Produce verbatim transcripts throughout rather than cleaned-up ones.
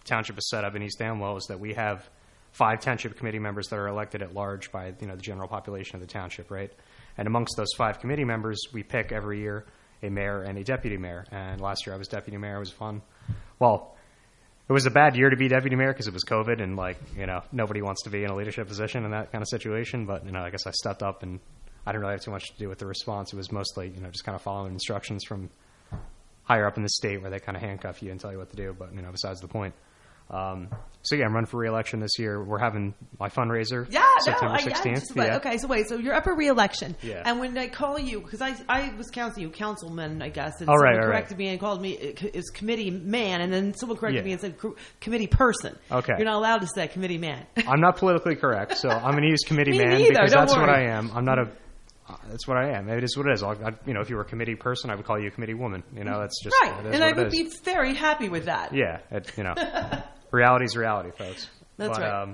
township is set up in East Amwell is that we have five township committee members that are elected at large by, you know, the general population of the township, right? And amongst those five committee members, we pick every year a mayor and a deputy mayor. And last year I was deputy mayor. It was fun. Well, it was a bad year to be deputy mayor because it was COVID and, like, you know, nobody wants to be in a leadership position in that kind of situation. But, you know, I guess I stepped up and I didn't really have too much to do with the response. It was mostly, you know, just kind of following instructions from higher up in the state where they kind of handcuff you and tell you what to do. But, you know, besides the point. Um, so yeah, I'm running for re-election this year. We're having my fundraiser. Yeah, September no, sixteenth. I, I, yeah. Okay, so wait, so you're up for re-election. Yeah. And when I call you, because I I was counseling you, councilman, I guess, and oh, someone right, corrected right. me and called me is committee man, and then someone corrected yeah. me and said committee person. Okay. You're not allowed to say committee man. I'm not politically correct, so I'm going to use committee me man neither, because don't that's worry. what I am. I'm not a. Uh, that's what I am. It is what it is. I'll, I, you know, if you were a committee person, I would call you a committee woman. You know, that's just right, that is and what I would it is. be very happy with that. Yeah, it, you know, reality's reality, folks. That's but, right. Um,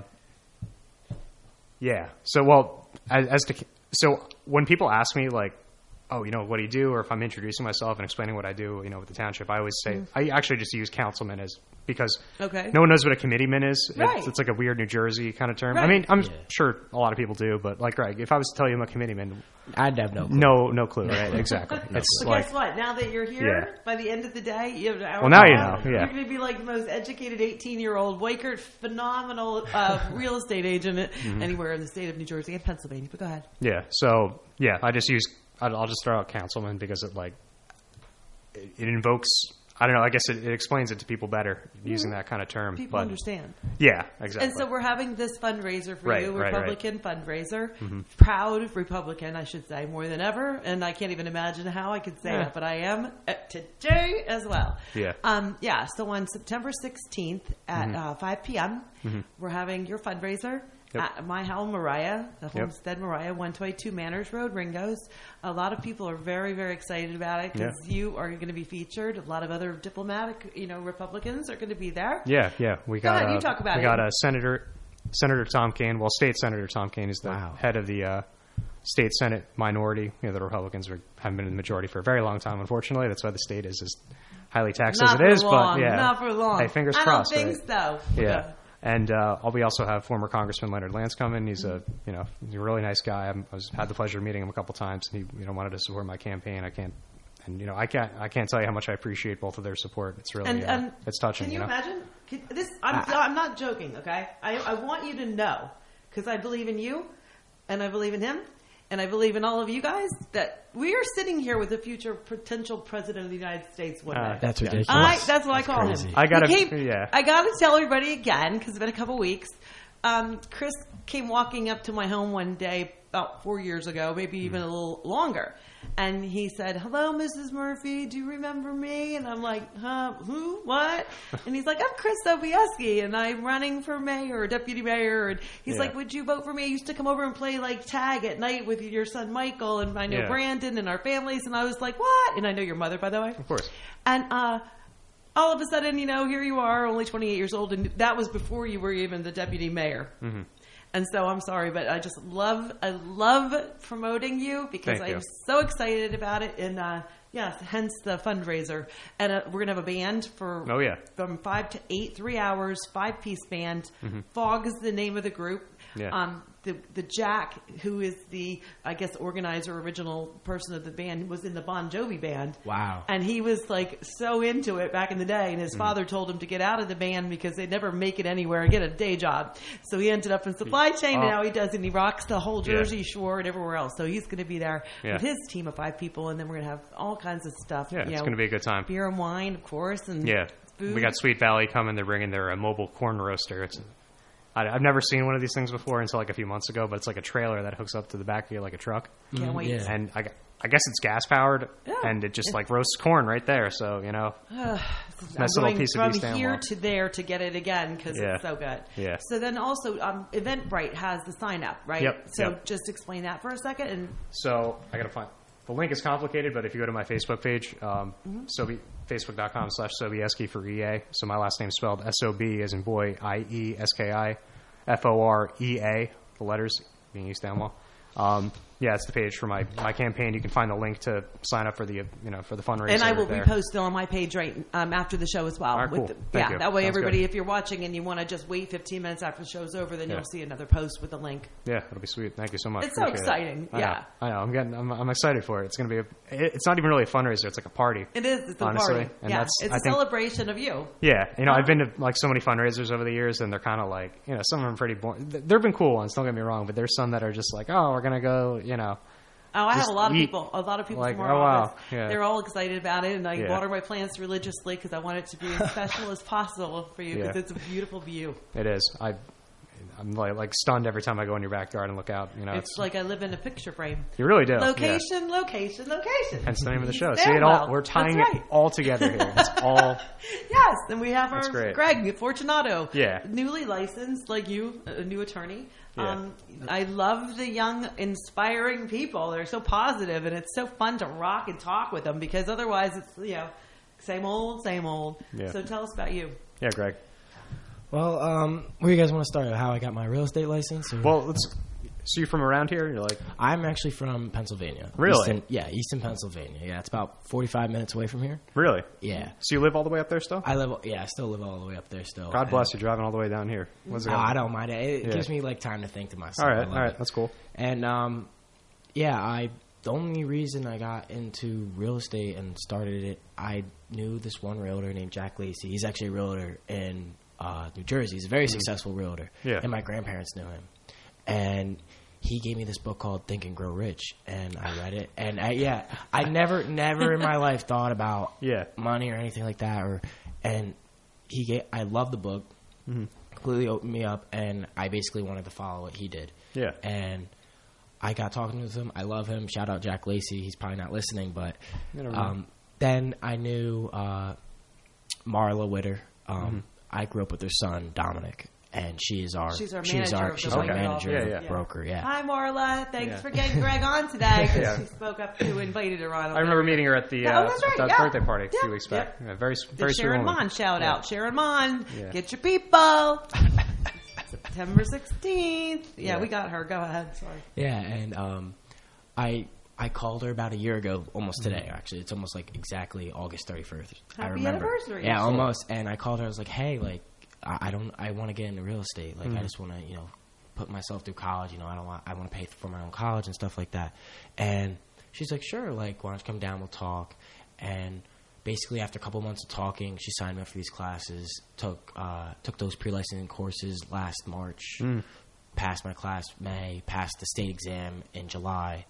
yeah. So, well, as, as to so when people ask me like, oh, you know, what do you do, or if I'm introducing myself and explaining what I do, you know, with the township, I always say mm. I actually just use councilman as because okay. no one knows what a committeeman is. Right. It's, it's like a weird New Jersey kind of term. Right. I mean, I'm yeah. sure a lot of people do, but like Greg, if I was to tell you I'm a committeeman, I'd have no clue. no, no clue, right? Exactly. no. It's But like, guess what? Now that you're here, yeah. by the end of the day, you have an hour well, now and a you half, know. Yeah. You're going to be like the most educated eighteen-year-old Wakert, phenomenal uh, real estate agent mm-hmm. anywhere in the state of New Jersey and Pennsylvania. But go ahead. Yeah. So yeah, I just use. I'll just throw out councilman because it like it, it invokes. I don't know. I guess it, it explains it to people better using that kind of term. People but, understand. Yeah, exactly. And so we're having this fundraiser for right, you, right, Republican right. fundraiser. Mm-hmm. Proud Republican, I should say, more than ever. And I can't even imagine how I could say yeah. that, but I am today as well. Yeah. Um, yeah, so on September sixteenth at mm-hmm. uh, five p.m., mm-hmm. we're having your fundraiser. Yep. At my home, Mariah, the Homestead yep. Mariah, one twenty-two Manners Road, Ringgoes. A lot of people are very, very excited about it because yeah. you are going to be featured. A lot of other diplomatic, you know, Republicans are going to be there. Yeah, yeah. We got. Go ahead, uh, you talk about we it. got uh, Senator Senator Tom Kean. Well, State Senator Tom Kean is the wow. head of the uh, State Senate minority. You know, the Republicans were, haven't been in the majority for a very long time. Unfortunately, that's why the state is as highly taxed Not as it is. long, But yeah, not for long. Hey, fingers I crossed. I don't think right? so. Yeah. yeah. And uh, we also have former Congressman Leonard Lance coming. He's a, you know, he's a really nice guy. I'm, I was, had the pleasure of meeting him a couple times, and he, you know, wanted to support my campaign. I can't, and you know, I can't, I can't tell you how much I appreciate both of their support. It's really, and, uh, and it's touching. Can you, you know? imagine? Can, this, I'm, I, I'm not joking. Okay, I, I want you to know because I believe in you, and I believe in him, and I believe in all of you guys that we are sitting here with the future potential president of the United States one Uh, day. That's ridiculous. I, that's what That's I call crazy. him. I gotta- He came- yeah. I got to tell everybody again because it's been a couple weeks. Um, Chris came walking up to my home one day about four years ago, maybe even a little longer. And he said, "Hello, Missus Murphy. Do you remember me?" And I'm like, "Huh? Who? What?" And he's like, "I'm Chris Sobieski, and I'm running for mayor or deputy mayor." And he's Yeah. like, "Would you vote for me? I used to come over and play like tag at night with your son Michael, and I know Yeah. Brandon and our families." And I was like, "What?" And I know your mother, by the way. Of course. And uh, all of a sudden, you know, here you are, only twenty-eight years old, and that was before you were even the deputy mayor. Mm-hmm. And so I'm sorry, but I just love, I love promoting you because Thank I'm you. so excited about it. And uh, yes, hence the fundraiser. And uh, we're gonna have a band for Oh, yeah. from five to eight, three hours, five piece band. Mm-hmm. Fog is the name of the group. Yeah. Um, the the Jack, who is the I guess organizer, original person of the band, was in the Bon Jovi band. Wow. And he was like so into it back in the day, and his Mm-hmm. father told him to get out of the band because they'd never make it anywhere and get a day job. So he ended up in supply chain, and Oh. now he does, and he rocks the whole Yeah. Jersey Shore and everywhere else. So he's going to be there Yeah. with his team of five people, and then we're going to have all kinds of stuff. Yeah, you it's know, going to be a good time. beer and wine, of course, and Yeah. food. We got Sweet Valley coming. They're bringing their uh, mobile corn roaster. It's I, I've never seen one of these things before until like a few months ago, but it's like a trailer that hooks up to the back of you like a truck. Can't wait. yeah. And I, gu- I guess it's gas powered, Yeah. and it just like roasts corn right there. So, you know, I'm nice little going piece of from East here Amwell. to there to get it again because Yeah. it's so good. Yeah. So then also, um, Eventbrite has the sign up, right? Yep, So yep. just explain that for a second. And So I gotta find the link is complicated, but if you go to my Facebook page, um, Mm-hmm. Sobi, facebook.com slash Sobieski for E A. So my last name's spelled S O B as in boy, I E S K I, F O R E A, the letters being East Amwell. Um, yeah, it's the page for my, my campaign. You can find the link to sign up for the you know for the fundraiser. And I will there. repost it on my page right um, after the show as well. All right, with cool. the, Thank yeah, you. that way Sounds everybody, good. if you're watching and you want to just wait fifteen minutes after the show's over, then Yeah. you'll see another post with the link. Yeah, it'll be sweet. Thank you so much. It's so Appreciate exciting. It. I Yeah. know. I know. I'm getting. I'm, I'm excited for it. It's going to be. A, it, it's not even really a fundraiser. It's like a party. It is. It's a honestly. party. And yeah, that's, it's I a think, celebration of you. Yeah, you know, Huh? I've been to like so many fundraisers over the years, and they're kind of like, you know, some of them are pretty boring. There've been cool ones. Don't get me wrong, but there's some that are just like, oh, we're gonna go, you know. Oh, I have Just a lot of eat. people. A lot of people Like, from our oh, wow. office. Yeah. They're all excited about it, and I Yeah. water my plants religiously because I want it to be as special as possible for you because Yeah. it's a beautiful view. It is. I, I'm like, like stunned every time I go in your backyard and look out. You know, It's like I live in a picture frame. you really do. Yeah. Location, location, location. Hence the name of the show. Stand See it all. well. We're tying That's it right. all together here. It's all. Yes, and we have our That's great. Greg Fortunato. Yeah. Newly licensed, like you, a new attorney. Yeah. Um, I love the young, inspiring people. They're so positive, and it's so fun to rock and talk with them because otherwise it's, you know, same old, same old. Yeah. So tell us about you. Yeah, Greg. Well, um, where do you guys want to start? How I got my real estate license? Or? Well, let's. So you're from around here? You're like. I'm actually from Pennsylvania. Really? Easton, yeah, Easton, Pennsylvania. Yeah, it's about forty-five minutes away from here. Really? Yeah. So you live all the way up there still? I live. Yeah, I still live all the way up there still. God And- bless you, driving all the way down here. What's it Oh, got? I don't mind it. It Yeah. gives me like time to think to myself. All I right, love all right, it. that's cool. And um, yeah, I the only reason I got into real estate and started it, I knew this one realtor named Jack Lacey. He's actually a realtor in uh, New Jersey. He's a very successful realtor. Yeah. And my grandparents knew him. And he gave me this book called Think and Grow Rich, and I read it. And I, yeah, I never, never in my life thought about Yeah. money or anything like that. Or and he gave, I loved the book. Mm-hmm. Completely opened me up, and I basically wanted to follow what he did. Yeah. And I got talking with him. I love him. Shout out Jack Lacey. He's probably not listening, but You never know. um, then I knew uh, Marla Witter. Um, Mm-hmm. I grew up with her son Dominic, and she is our She's our she's manager our of the she's our brokerage manager, office. Yeah, yeah. broker. Yeah. Hi, Marla. Thanks Yeah. for getting Greg on today because Yeah. she spoke up to invited her on. I remember meeting her at the Yeah, oh, uh, that's right, that yeah. birthday party a Yeah, few weeks back. yeah. Yeah, very, The very sweet Sharon woman. Mon shout Yeah. out. Sharon Mon, Yeah. get your people. September sixteenth. Yeah, Yeah. we got her. Go ahead. Sorry. Yeah, and um, I I called her about a year ago, almost Mm-hmm. today. Actually, it's almost like exactly August thirty first. I Happy remember. anniversary. Yeah, Cool. almost. And I called her. I was like, hey, like I, I don't, I want to get into real estate. Like Mm-hmm. I just want to, you know, put myself through college. You know, I don't want, I want to pay for my own college and stuff like that. And she's like, sure. Like, why don't you come down? We'll talk. And basically, after a couple months of talking, she signed me up for these classes. Took uh, took those pre licensing courses last March. Mm. Passed my class May, passed the state exam in July,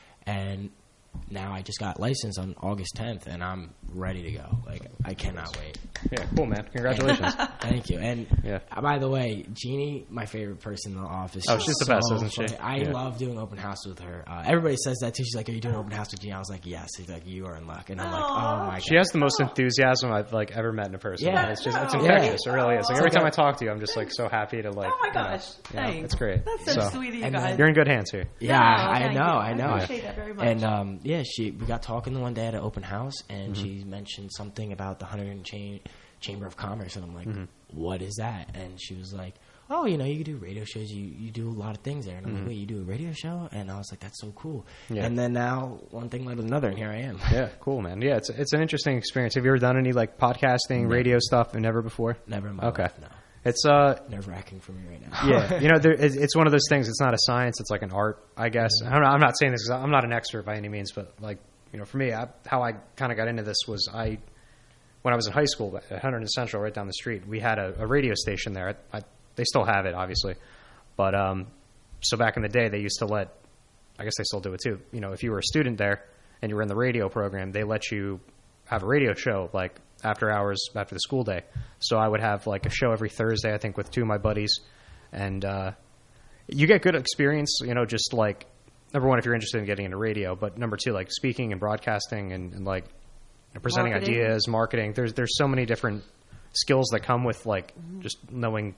and now I just got licensed on August tenth, and I'm ready to go. Like, I cannot wait. Yeah, cool, man. Congratulations. Thank you. And Yeah. uh, by the way, Jeannie, my favorite person in the office. Oh, she's the so best, isn't she? funny. I Yeah. love doing open house with her. Uh, everybody says that too. She's like, "Are you doing open house with Jeannie?" I was like, "Yes." She's like, "You are in luck," and I'm like, Aw. "Oh my She god." has the most enthusiasm I've like ever met in a person. Yeah. It's just it's Yeah. infectious. It really is. Like Oh. every time I talk to you, I'm just like so happy to like. Oh my you know, gosh. yeah, Thanks. it's great. That's so, sweet of you and guys. then You're in good hands here. Yeah, No, I thank know, you. I know. I appreciate that very much. And um, yeah, she we got talking the one day at an open house, and Mm-hmm. she mentioned something about the Hunter and Cha- Chamber of Commerce, and I'm like, Mm-hmm. "What is that?" And she was like, "Oh, you know, you do radio shows. You you do a lot of things there." And I'm like, "Wait, you do a radio show?" And I was like, "That's so cool." Mm-hmm. Yeah. And then now one thing led to another, and here I am. Yeah, cool, man. Yeah, it's it's an interesting experience. Have you ever done any like podcasting, radio stuff, and never before? Never in my Okay. life, no. It's uh, Nerve wracking for me right now. yeah, you know, there, it's, it's one of those things. It's not a science; it's like an art, I guess. I don't know, I'm not saying this because I'm not an expert by any means, but like you know, for me, I, how I kind of got into this was I, when I was in high school at Hunter Central, right down the street, we had a, a radio station there. I, I, they still have it, obviously, but um, so back in the day, they used to let, I guess they still do it too. You know, if you were a student there and you were in the radio program, they let you have a radio show like after hours after the school day. So I would have like a show every Thursday, I think, with two of my buddies, and uh, you get good experience. You know, just like number one, if you're interested in getting into radio, but number two, like speaking and broadcasting and, and like you know, presenting Marketing. ideas, marketing. There's there's so many different skills that come with like just knowing.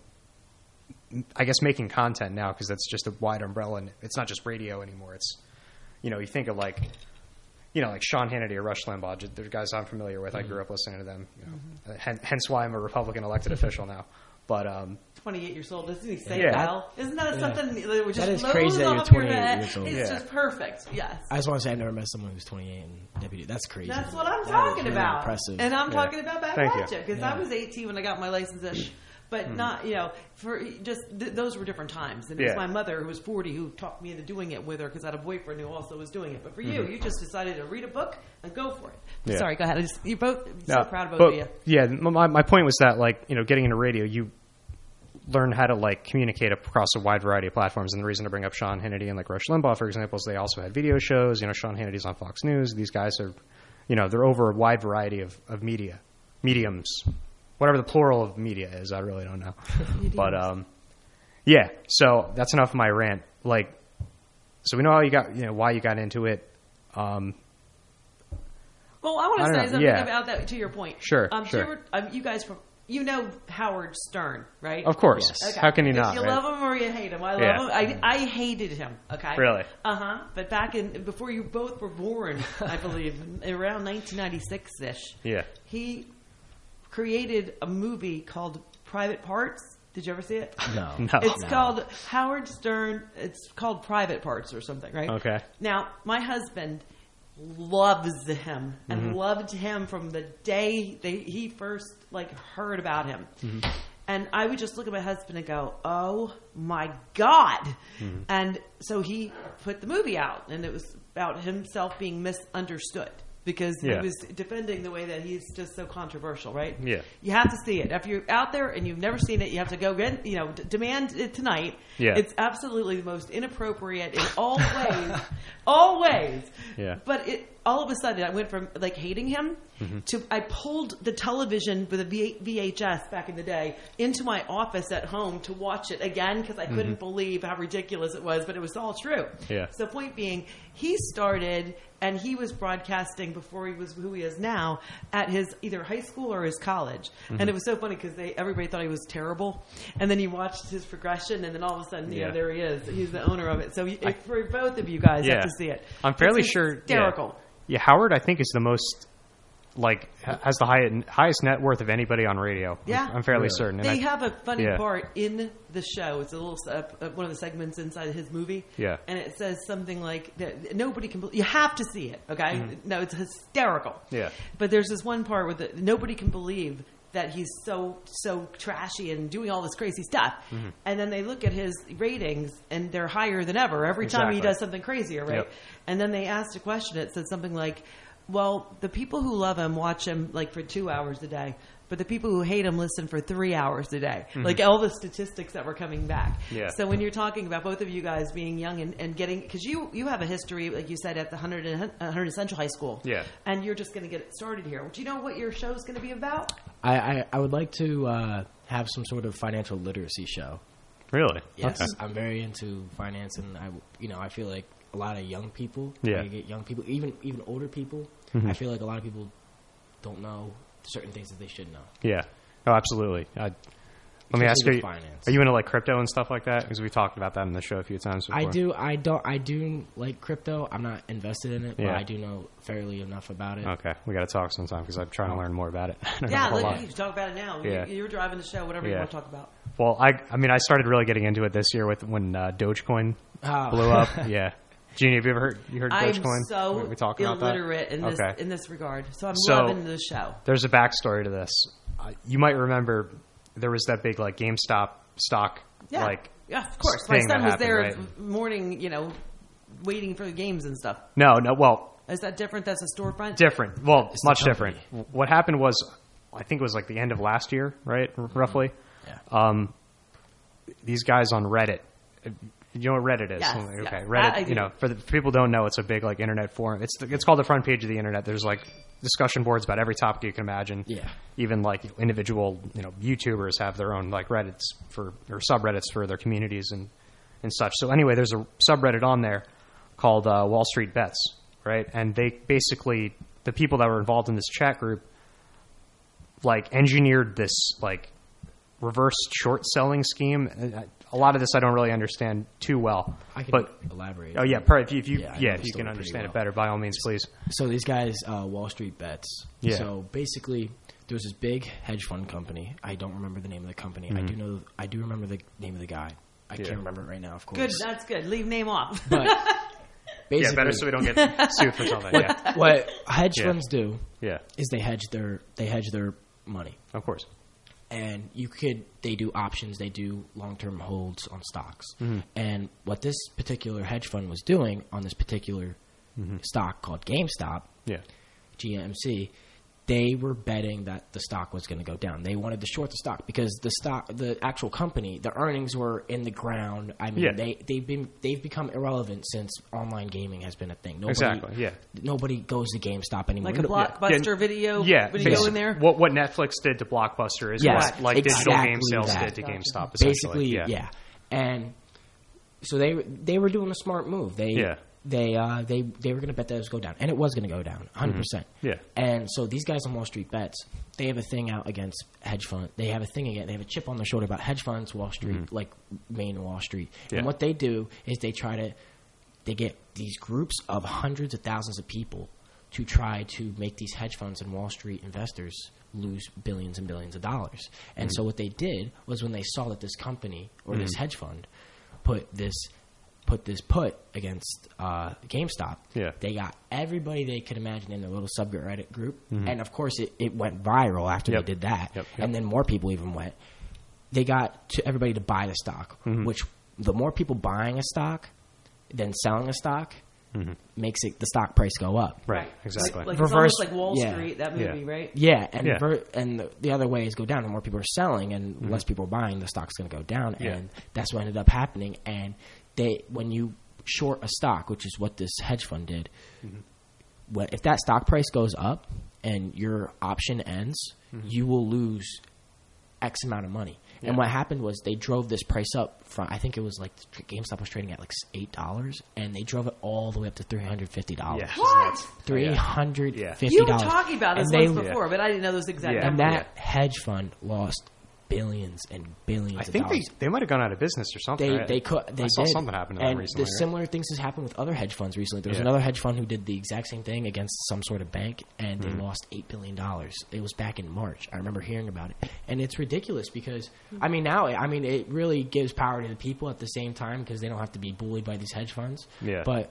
I guess making content now because that's just a wide umbrella and it's not just radio anymore. It's you know you think of like. You know, like Sean Hannity or Rush Limbaugh, just- they're guys I'm familiar with. I grew up listening to them. You know, uh, hen- hence why I'm a Republican elected official now. But um, twenty-eight years old, doesn't he say Yeah. Kyle? Isn't that something that would just That is blows crazy that you're off your twenty-eight head? years old. It's Yeah. just perfect. Yes. I just want to say I've never met someone who's twenty-eight and deputy. That's crazy. That's what I'm That is talking really about. Impressive. And I'm Yeah. talking about back Thank you. at you because Yeah. I was eighteen when I got my license ish. But not, you know, for just th- those were different times. And it Yeah. was my mother who was forty who talked me into doing it with her because I had a boyfriend who also was doing it. But for you, you just decided to read a book and go for it. Yeah. Sorry, go ahead. I just, you're both I'm so no, proud of both but, of you. Yeah, my my point was that like you know getting into radio, you learn how to like communicate across a wide variety of platforms. And the reason to bring up Sean Hannity and like Rush Limbaugh, for example, is they also had video shows. You know, Sean Hannity's on Fox News. These guys are, you know, they're over a wide variety of, of media, mediums, whatever the plural of media is. I really don't know. But um, yeah. So that's enough of my rant. Like, so we know how you got, you know, why you got into it. Um, Well, I want I to don't say know. something Yeah. about that to your point. Sure, Um, sure. so you, were, um, you guys, from, you know Howard Stern, right? of course. Yes. How can you If not? You right? love him or you hate him. I love Yeah. him. I, I hated him. Okay. Really? Uh huh. But back in before you both were born, I believe around nineteen ninety-six ish. Yeah. He created a movie called Private Parts. Did you ever see it? No. No. It's No. called Howard Stern. It's called Private Parts or something, right? Okay. Now, my husband loves him and Mm-hmm. loved him from the day they, he first like heard about him. Mm-hmm. And I would just look at my husband and go, "Oh my God!" Mm-hmm. And so he put the movie out, and it was about himself being misunderstood because Yeah. he was defending the way that he's just so controversial, right? Yeah. You have to see it. If you're out there and you've never seen it, you have to go get, you know, d- demand it tonight. Yeah. It's absolutely the most inappropriate in all ways, all ways. Yeah. But it all of a sudden, I went from like hating him Mm-hmm. to I pulled the television with a V- VHS back in the day into my office at home to watch it again because I couldn't believe how ridiculous it was, but it was all true. Mm-hmm. Yeah. So point being, he started and he was broadcasting before he was who he is now at his either high school or his college, Mm-hmm. and it was so funny because they everybody thought he was terrible, and then you watched his progression, and then all of a sudden, you Yeah. know, there he is. He's the owner of it. So you, for both of you guys, Yeah. have to see it. I'm fairly It's sure. hysterical. Yeah. yeah, Howard, I think, is the most like ha- has the high, highest net worth of anybody on radio. Yeah. I'm, I'm fairly Really? certain. And They I- have a funny yeah. part in the show. It's a little uh, uh, one of the segments inside his movie. Yeah. and it says something like that nobody can. You have to see it. Okay, no, it's hysterical. Mm-hmm. Yeah. but there's this one part where the, nobody can believe that he's so so trashy and doing all this crazy stuff, Mm-hmm. and then they look at his ratings and they're higher than ever every time he Exactly. does something crazier, right? Yep. And then they asked a question. It said something like, well, the people who love him watch him like for two hours a day, but the people who hate him listen for three hours a day. Like all the statistics that were coming back. Mm-hmm. Yeah. So when you're talking about both of you guys being young and, and getting, because you, you have a history, like you said, at the one hundred, and, one hundred Central High School. Yeah. And you're just going to get it started here. Do you know what your show's going to be about? I, I, I would like to uh, have some sort of financial literacy show. Really? Yes, Okay. I'm very into finance, and I, you know, I feel like a lot of young people, Yeah. I get young people, even even older people. Mhm. I feel like a lot of people don't know certain things that they should know. Yeah. Oh, absolutely. I, let me ask Especially you: with finance. Are you into like crypto and stuff like that? Because we talked about that in the show a few times before. I do. I don't. I do like crypto. I'm not invested in it, but Yeah. I do know fairly enough about it. Okay, we got to talk sometime because I'm trying to learn more about it. I don't know a Yeah, whole look, lot. you can talk about it now. Yeah. You, you're driving the show, whatever you Yeah. want to talk about. Well, I, I mean, I started really getting into it this year with when uh, Dogecoin Oh. blew up. Yeah, Jeannie, have you ever heard? You heard I'm Dogecoin? so we, we talked about that? illiterate in this Okay. in this regard, so I'm So- loving the show. There's a backstory to this. Uh, you might remember there was that big like GameStop stock Yeah, like yeah, of course. My thing son that was happened, there right? morning, you know, waiting for the games and stuff. no, no. Well, Is that different? That's a storefront. different. Well, It's the much company. different. What happened was, I think it was like the end of last year, right? R- Roughly. Yeah. Um, these guys on Reddit. uh, You know what Reddit is? Yes, okay, yes. That Reddit. I You do. know, for, the, for people who don't know, it's a big like internet forum. It's the, it's called the front page of the internet. There's like discussion boards about every topic you can imagine. Yeah. Even like individual, you know, YouTubers have their own like Reddits for or subreddits for their communities and and such. So anyway, there's a subreddit on there called uh, Wall Street Bets, right? And they basically the people that were involved in this chat group like engineered this like reverse short selling scheme. And I- A lot of this I don't really understand too well. I can but elaborate. oh yeah, per- if you, if you Yeah, I yeah, know if the you can story pretty understand it well. better, by all means, please. So these guys, uh, Wall Street Bets. Yeah. So basically, there was this big hedge fund company. I don't remember the name of the company. Mm-hmm. I do know. I do remember the name of the guy. I Yeah. can't remember it right now. Of course. Good, that's good. Leave name off. But basically, Yeah, better so we don't get sued for something. Yeah, what hedge Yeah. funds do yeah, is they hedge their they hedge their money, of course. and you could they do options, they do long term holds on stocks, Mm-hmm. and what this particular hedge fund was doing on this particular Mm-hmm. stock called GameStop, Yeah, G M C, they were betting that the stock was going to go down. They wanted to short the stock because the stock, the actual company, the earnings were in the ground. I mean, Yeah. they they've been they've become irrelevant since online gaming has been a thing. Nobody, exactly. Yeah. nobody goes to GameStop anymore. Like a No- Blockbuster Yeah. video, Yeah, video basi- in there. What what Netflix did to Blockbuster is Yes, what like digital game exactly sales that. did to Gotcha. GameStop. Essentially. Basically, yeah. yeah. And so they they were doing a smart move. They Yeah. they uh, they they were going to bet that it was go down, and it was going to go down, one hundred percent. Yeah. And so these guys on Wall Street Bets, they have a thing out against hedge fund. They have a thing again. They have a chip on their shoulder about hedge funds, Wall Street, like Main Wall Street. Yeah. And what they do is they try to they get these groups of hundreds of thousands of people to try to make these hedge funds and Wall Street investors lose billions and billions of dollars. And so what they did was when they saw that this company or this hedge fund put this put this put against uh, GameStop, Yeah. they got everybody they could imagine in their little subreddit group. And of course it, it went viral after Yep. they did that. Yep, yep. And then more people even went. They got to everybody to buy the stock, which the more people buying a stock than selling a stock makes it the stock price go up. Right. Exactly. Like, like it's Reverse- almost like Wall yeah. Street, that Yeah. movie, right? Yeah, and Yeah. ver- and the, the other way is go down. The more people are selling and less people are buying, the stock's going to go down, Yeah. and that's what ended up happening. And they, when you short a stock, which is what this hedge fund did, when, if that stock price goes up and your option ends, you will lose X amount of money. And what happened was they drove this price up from, I think it was like GameStop was trading at like eight dollars, and they drove it all the way up to three hundred fifty dollars. Yeah. What? Three hundred fifty You dollars. were talking about this And they- once before, but I didn't know those exact Yeah. and numbers. that hedge fund lost billions and billions I of think they, dollars. they might have gone out of business or something. They right? they could they I saw did. something happen to them and recently. the right? similar things has happened with other hedge funds recently. There was Yeah. another hedge fund who did the exact same thing against some sort of bank, and Mm-hmm. they lost eight billion dollars. It was back in March. I remember hearing about it, and it's ridiculous because I mean now I mean it really gives power to the people at the same time because they don't have to be bullied by these hedge funds. Yeah. But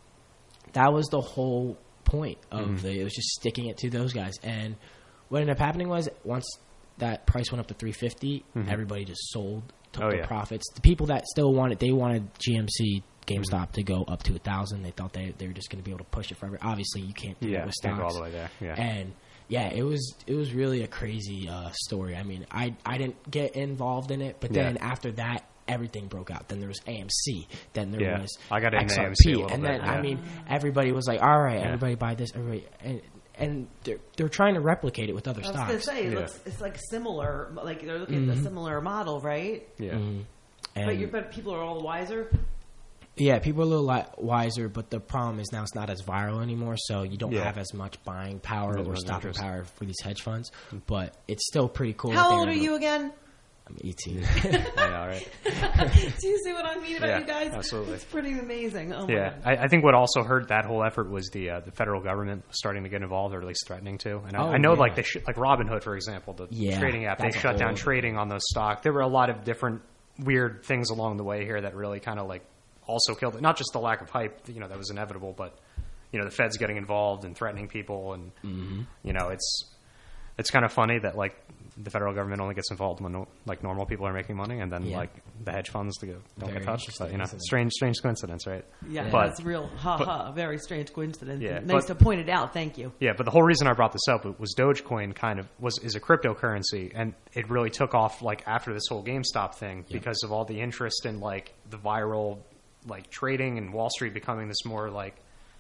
that was the whole point of Mm-hmm. the it was just sticking it to those guys. And what ended up happening was once that price went up to three fifty, everybody just sold, took Oh, the yeah. profits. The people that still wanted, they wanted G M C, GameStop Mm-hmm. to go up to a thousand. They thought they they were just going to be able to push it forever. Obviously, you can't do Yeah, that with can't stocks. go all the way there. Yeah. And yeah, it was it was really a crazy uh, story. I mean, I I didn't get involved in it, but Yeah. then after that, everything broke out. Then there was A M C. Then there Yeah. was I got into X R P, A M C a little and bit, then I yeah. mean, everybody was like, "All right, Yeah. everybody buy this." Everybody, and and they're they're trying to replicate it with other I was stocks. going to say, it Yeah. looks, it's like similar, like they're looking at a similar model, right? yeah. And But, you're, but people are all wiser. yeah, people are a little li- wiser, but the problem is now it's not as viral anymore, so you don't Yeah. have as much buying power Really or doesn't stopping interest. power for these hedge funds. But it's still pretty cool. that How they're old are able to- you again? I'm eighteen. I know, right? Do you see what I mean about Yeah, you guys? absolutely. It's pretty amazing. Oh my Yeah, God. I, I think what also hurt that whole effort was the uh, the federal government starting to get involved, or at least threatening to. And I, Oh, I know, yeah. like they sh- like Robinhood, for example, the Yeah, trading app, they that's a shut down whole- trading on those stock. There were a lot of different weird things along the way here that really kind of like also killed it. Not just the lack of hype, you know, that was inevitable, but you know, the Feds getting involved and threatening people, and Mm-hmm. you know, it's it's kind of funny that like the federal government only gets involved when no, like normal people are making money, and then Yeah. like the hedge funds to go, don't Very get touched. So, interesting, you know, isn't it? strange, strange coincidence, right? Yeah, But- that's real. Ha but- ha. Very strange coincidence. Yeah, nice but- to point it out. Thank you. Yeah, but the whole reason I brought this up was Dogecoin kind of was is a cryptocurrency, and it really took off like after this whole GameStop thing because of all the interest in like the viral like trading and Wall Street becoming this more like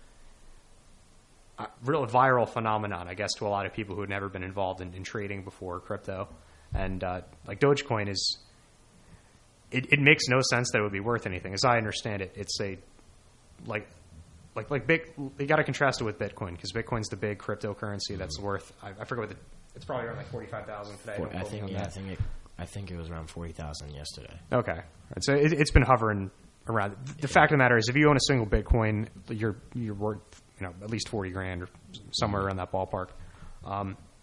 uh, real viral phenomenon, I guess, to a lot of people who had never been involved in, in trading before crypto. And uh, like Dogecoin is, it, it makes no sense that it would be worth anything. As I understand it, it's a like like like big. You got to contrast it with Bitcoin because Bitcoin's the big cryptocurrency that's worth. I, I forget what the, it's probably around like forty five thousand today. For- Don't I quote me think on yeah, I that. think it, I think it was around forty thousand yesterday. Okay, Right, so it, it's been hovering around. The fact of the matter is, if you own a single Bitcoin, you're you're worth you know at least forty grand or somewhere around that ballpark. Um,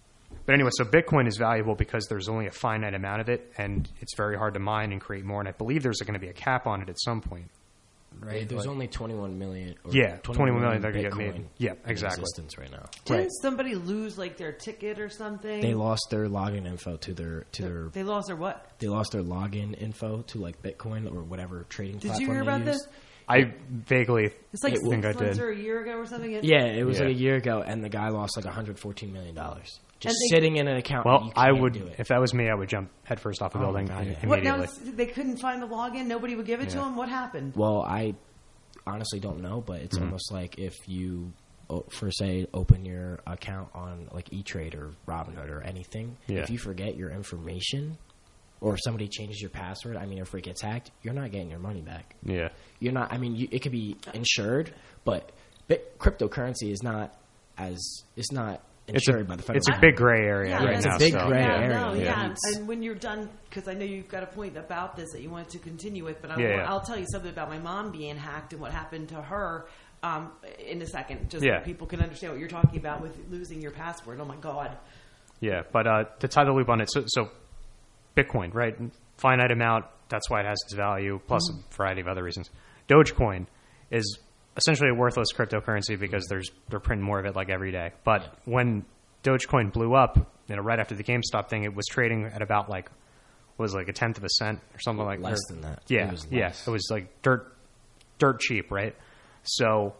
But anyway, so Bitcoin is valuable because there's only a finite amount of it, and it's very hard to mine and create more. And I believe there's going to be a cap on it at some point, right? There's Like- only twenty-one million. Or Yeah, twenty-one million that are gonna get Bitcoin made. Yeah, in exactly. existence right now. Didn't Right. somebody lose like their ticket or something? They lost their login info to their to their. They lost their what? They lost their login info to like Bitcoin or whatever trading Did platform you hear they about use. this? I vaguely It's like I think I six months did. or a year ago or something. It- Yeah, it was Yeah. like a year ago, and the guy lost like one hundred fourteen million dollars just And they- sitting in an account. that Well, you I can't would, do it. if that was me, I would jump headfirst off a Oh my building God, yeah. What now? immediately. They couldn't find the login. Nobody would give it to Yeah. them. What happened? Well, I honestly don't know, but Mm-hmm. it's almost like if you, o- for say, open your account on like E-Trade or Robinhood or anything, Yeah. if you forget your information or if somebody changes your password, I mean, if it gets hacked, you're not getting your money back. Yeah. You're not. I mean, you, it could be insured, but bit, cryptocurrency is not as it's not It's a, insured by the federal. it's a government. big gray area Yeah, right it's now. a big so. gray yeah, area. No, yeah. Yeah. And, and when you're done, because I know you've got a point about this that you wanted to continue with, but I, Yeah, will yeah. I'll tell you something about my mom being hacked and what happened to her um, in a second, just Yeah. so people can understand what you're talking about with losing your password. Oh my God. Yeah, but uh, to tie the loop on it, so, so Bitcoin, right? Finite amount, that's why it has its value, plus Mm-hmm. a variety of other reasons. Dogecoin is essentially a worthless cryptocurrency because there's they're printing more of it like every day. But when Dogecoin blew up, you know, right after the GameStop thing, it was trading at about like what was it, like a tenth of a cent or something like Less or- than that. Yeah, It was yeah, less. it was like dirt, dirt cheap, right? So,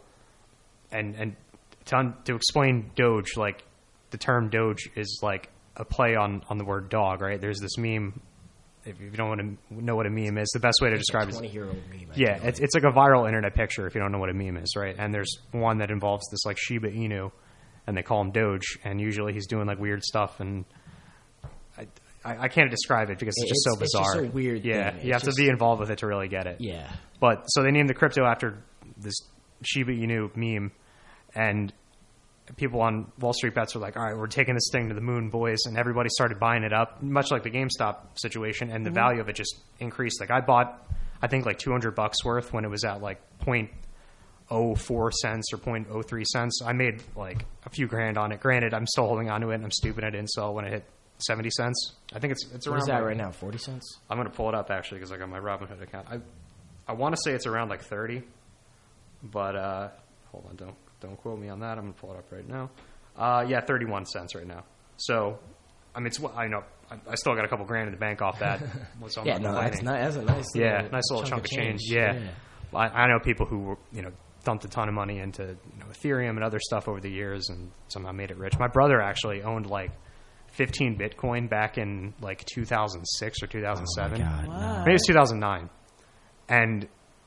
and and to, un- to explain Doge, like the term Doge is like a play on on the word dog, right? There's this meme. If you don't want to know what a meme is, the best way to describe it is twenty-year-old meme. I yeah, feel it's it's like a viral internet picture if you don't know what a meme is, right? And there's one that involves this like Shiba Inu, and they call him Doge, and usually he's doing like weird stuff, and I I, I can't describe it because it's just It's- so it's just bizarre. a weird Yeah, thing. you It's have to be just- involved with it to really get it. Yeah. But so they named the crypto after this Shiba Inu meme, and people on Wall Street Bets were like, "All right, we're taking this thing to the moon, boys!" And everybody started buying it up, much like the GameStop situation, and the value of it just increased. Like I bought, I think like two hundred bucks worth when it was at like point oh four cents or point oh three cents. I made like a few grand on it. Granted, I'm still holding on to it, and I'm stupid I didn't sell when it hit seventy cents. I think it's it's What around is that like- right now? Forty cents. I'm going to pull it up actually because I got my Robinhood account. I I want to say it's around like thirty, but uh, hold on, don't don't quote me on that. I'm going to pull it up right now. Uh, yeah, thirty-one cents right now. So, I mean, it's I know I, I still got a couple grand in the bank off that. So I'm Yeah, not no, that's complaining. not. That's a nice. Yeah, little nice little chunk, of change. Yeah, I, I know people who were, you know dumped a ton of money into you know, Ethereum and other stuff over the years and somehow made it rich. My brother actually owned like fifteen Bitcoin back in like two thousand six or two thousand seven. Oh my God, Wow. no. Maybe it's two thousand nine. And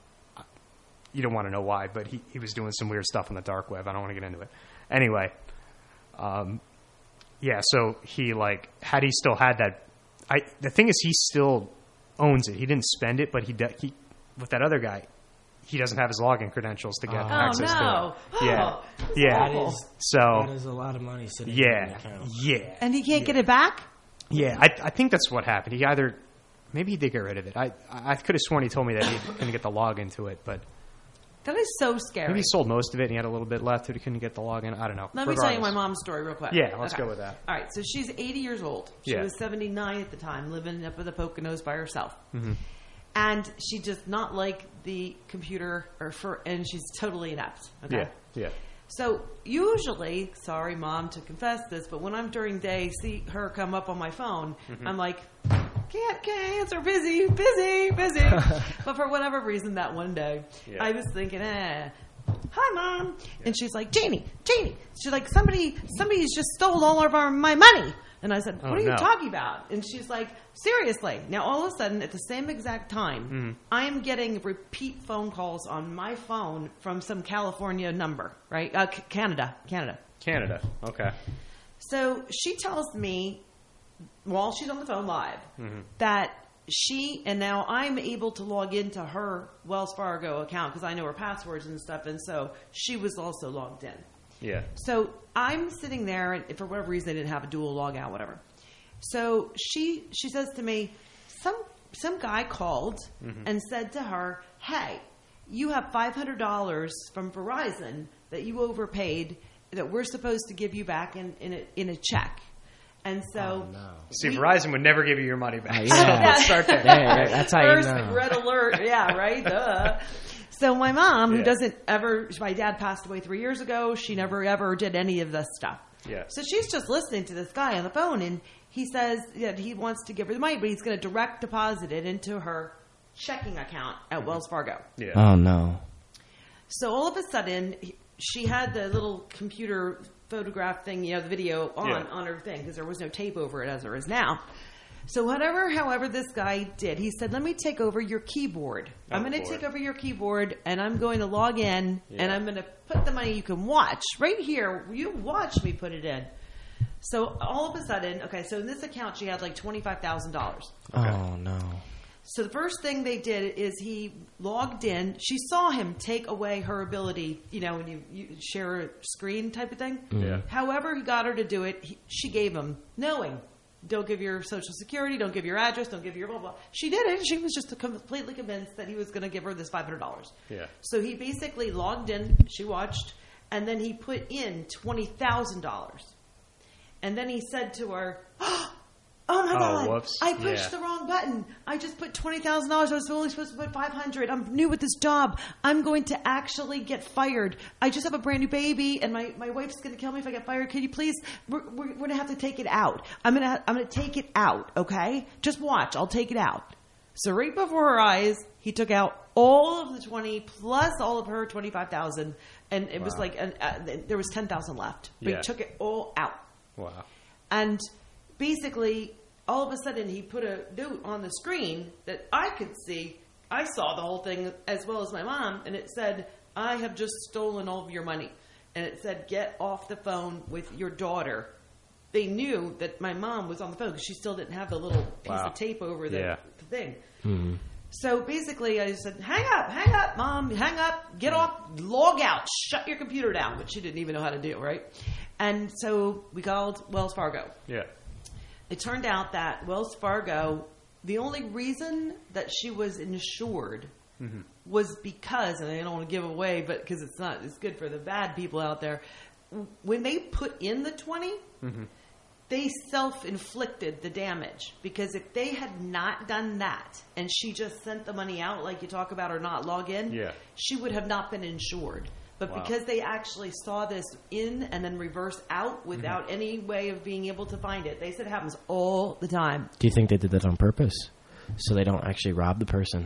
you don't want to know why, but he, he was doing some weird stuff on the dark web. I don't want to get into it. Anyway, um, yeah, so he, like, had he still had that, I the thing is he still owns it. He didn't spend it, but he, de- he with that other guy, he doesn't have his login credentials to get Oh. Oh, access no. to it. Yeah. Oh, that's Yeah. That awful. is. So, That is a lot of money sitting in an yeah, account. yeah. And he can't get it back? Yeah, I, I think that's what happened. He either, maybe he did get rid of it. I I could have sworn he told me that he couldn't get the login to it, but That is so scary. maybe he sold most of it and he had a little bit left, but he couldn't get the login. I don't know. Let me tell you my Regardless. mom's story real quick. Yeah, let's go with that. All right, so she's eighty years old. She Yeah. was seventy-nine at the time, living up in the Poconos by herself. Mm-hmm. And she does not like the computer, or for, and she's totally inept. Okay. Yeah, yeah. So usually, sorry, mom, to confess this, but when I'm during day, see her come up on my phone, Mm-hmm. I'm like, can't, can't answer, busy, busy, busy. But for whatever reason, that one day, Yeah. I was thinking, eh. Hi, mom, and she's like, Janie, Janie. She's like, somebody, somebody's just stole all of our my money. And I said, what Oh, are you no. talking about? And she's like, seriously. Now, all of a sudden, at the same exact time, Mm-hmm. I am getting repeat phone calls on my phone from some California number, right? Uh, C- Canada, Canada. Canada. Okay. So she tells me, while she's on the phone live, Mm-hmm. that she, and now I'm able to log into her Wells Fargo account because I know her passwords and stuff, and so she was also logged in. Yeah. So I'm sitting there, and for whatever reason, they didn't have a dual log out, whatever. So she she says to me, some some guy called and said to her, "Hey, you have five hundred dollars from Verizon that you overpaid that we're supposed to give you back in in a, in a check." And so, Oh, no. See, we- Verizon would never give you your money back. Uh, So yeah. let's start there. Yeah, that's how you first know. red alert, yeah, right. Duh. So my mom, who Yeah. doesn't ever, my dad passed away three years ago. She never ever did any of this stuff. Yeah. So she's just listening to this guy on the phone, and he says that he wants to give her the money, but he's going to direct deposit it into her checking account at Wells Fargo. Yeah. Oh no. So all of a sudden, he- she had the little computer photograph thing, you know, the video on Yeah. on her thing because there was no tape over it as there is now. So whatever, however, this guy did, he said, "Let me take over your keyboard. Oh, I'm going to boy. take over your keyboard, and I'm going to log in, Yeah. and I'm going to put the money you can watch right here. You watch me put it in." So all of a sudden, okay, so in this account, she had like twenty-five thousand dollars. Oh no. So the first thing they did is he logged in. She saw him take away her ability, you know, when you, you share a screen type of thing. Yeah. However, he got her to do it. He, she gave him, knowing, don't give your social security, don't give your address, don't give your blah, blah. She did it. She was just completely convinced that he was going to give her this five hundred dollars. Yeah. So he basically logged in, she watched, and then he put in twenty thousand dollars. And then he said to her, "Oh my Oh, God, whoops. I pushed Yeah. the wrong button. I just put twenty thousand dollars. I was only supposed to put five hundred dollars. I'm new with this job. I'm going to actually get fired. I just have a brand new baby, and my, my wife's going to kill me if I get fired. Can you please, we're, we're, we're going to have to take it out. I'm going to I'm going to take it out, okay? Just watch. I'll take it out." So right before her eyes, he took out all of the twenty plus all of her twenty-five thousand dollars, and it was Wow. like, an, uh, there was ten thousand dollars left. But Yeah. he took it all out. Wow. And basically, all of a sudden, he put a note on the screen that I could see. I saw the whole thing as well as my mom, and it said, "I have just stolen all of your money." And it said, "Get off the phone with your daughter." They knew that my mom was on the phone because she still didn't have the little piece Wow. of tape over the, Yeah. the thing. Hmm. So basically, I just said, "Hang up, hang up, Mom, hang up, get off, log out, shut your computer down," which she didn't even know how to do, right? And so we called Wells Fargo. Yeah. It turned out that Wells Fargo, the only reason that she was insured Mm-hmm. was because, and I don't want to give away, but because it's not, it's good for the bad people out there. When they put in the twenty, Mm-hmm. they self-inflicted the damage, because if they had not done that and she just sent the money out like you talk about or not log in, Yeah. she would have not been insured. But Wow. because they actually saw this in and then reverse out without Mm-hmm. any way of being able to find it, they said it happens all the time. Do you think they did that on purpose, so they don't actually rob the person?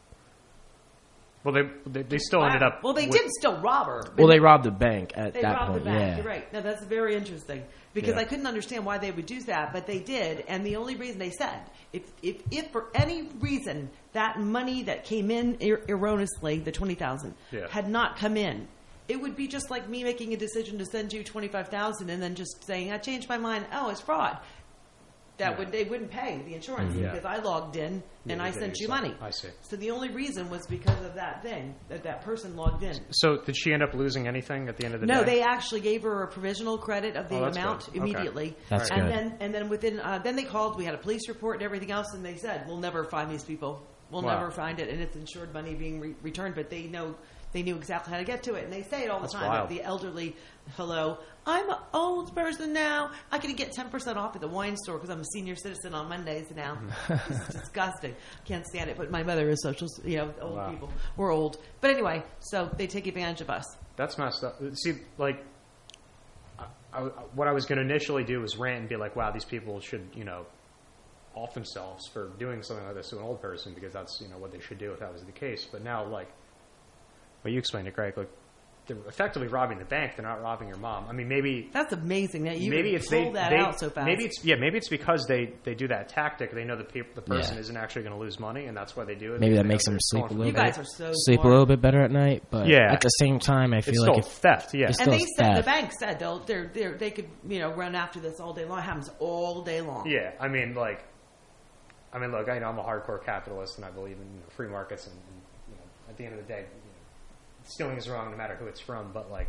Well, they they, they still ended up. Well, they with- did still rob her. but Well, they robbed the bank at They that robbed point. the bank. Yeah. You're right. No, that's very interesting because Yeah. I couldn't understand why they would do that, but they did. And the only reason they said, if if, if for any reason that money that came in er- erroneously, the twenty thousand, Yeah. had not come in, it would be just like me making a decision to send you twenty five thousand and then just saying, "I changed my mind. Oh, it's fraud." That Yeah. would they wouldn't pay the insurance Yeah. because I logged in and Yeah, I they sent you yourself. money. I see. So the only reason was because of that thing that that person logged in. So did she end up losing anything at the end of the No, day? they actually gave her a provisional credit of the Oh, that's amount good. Okay. immediately. That's and good. then and then within uh, then they called. We had a police report and everything else, and they said we'll never find these people. We'll Wow. never find it, and it's insured money being re- returned. But they know they knew exactly how to get to it, and they say it all That's the time. wild. The elderly, hello, I'm an old person now. I can get ten percent off at the wine store because I'm a senior citizen on Mondays now. It's disgusting. Can't stand it. But my mother is social. You know, old Wow. people. We're old. But anyway, so they take advantage of us. That's messed up. See, like, I, I, what I was going to initially do was rant and be like, "Wow, these people should, you know, off themselves for doing something like this to an old person because that's, you know, what they should do if that was the case." But now, like, well, you explained it, Greg. Like, they're effectively robbing the bank. They're not robbing your mom. I mean, maybe That's amazing that you maybe could it's pull they, that they out so fast. maybe it's yeah maybe it's because they, they do that tactic. They know the people, the person Yeah. isn't actually going to lose money, and that's why they do it. Maybe because that they makes know them they're sleep a stolen little You from guys bit. are so sleep smart. a little bit better at night, but Yeah. at the same time, I It's feel still like if theft. Yeah, It's And they still said the theft. bank said they'll they're, they're, they could you know run after this all day long. It happens all day long. yeah. I mean, like, I mean, look, I know I'm a hardcore capitalist, and I believe in, you know, free markets, and, and you know, at the end of the day, you know, stealing is wrong no matter who it's from. But like,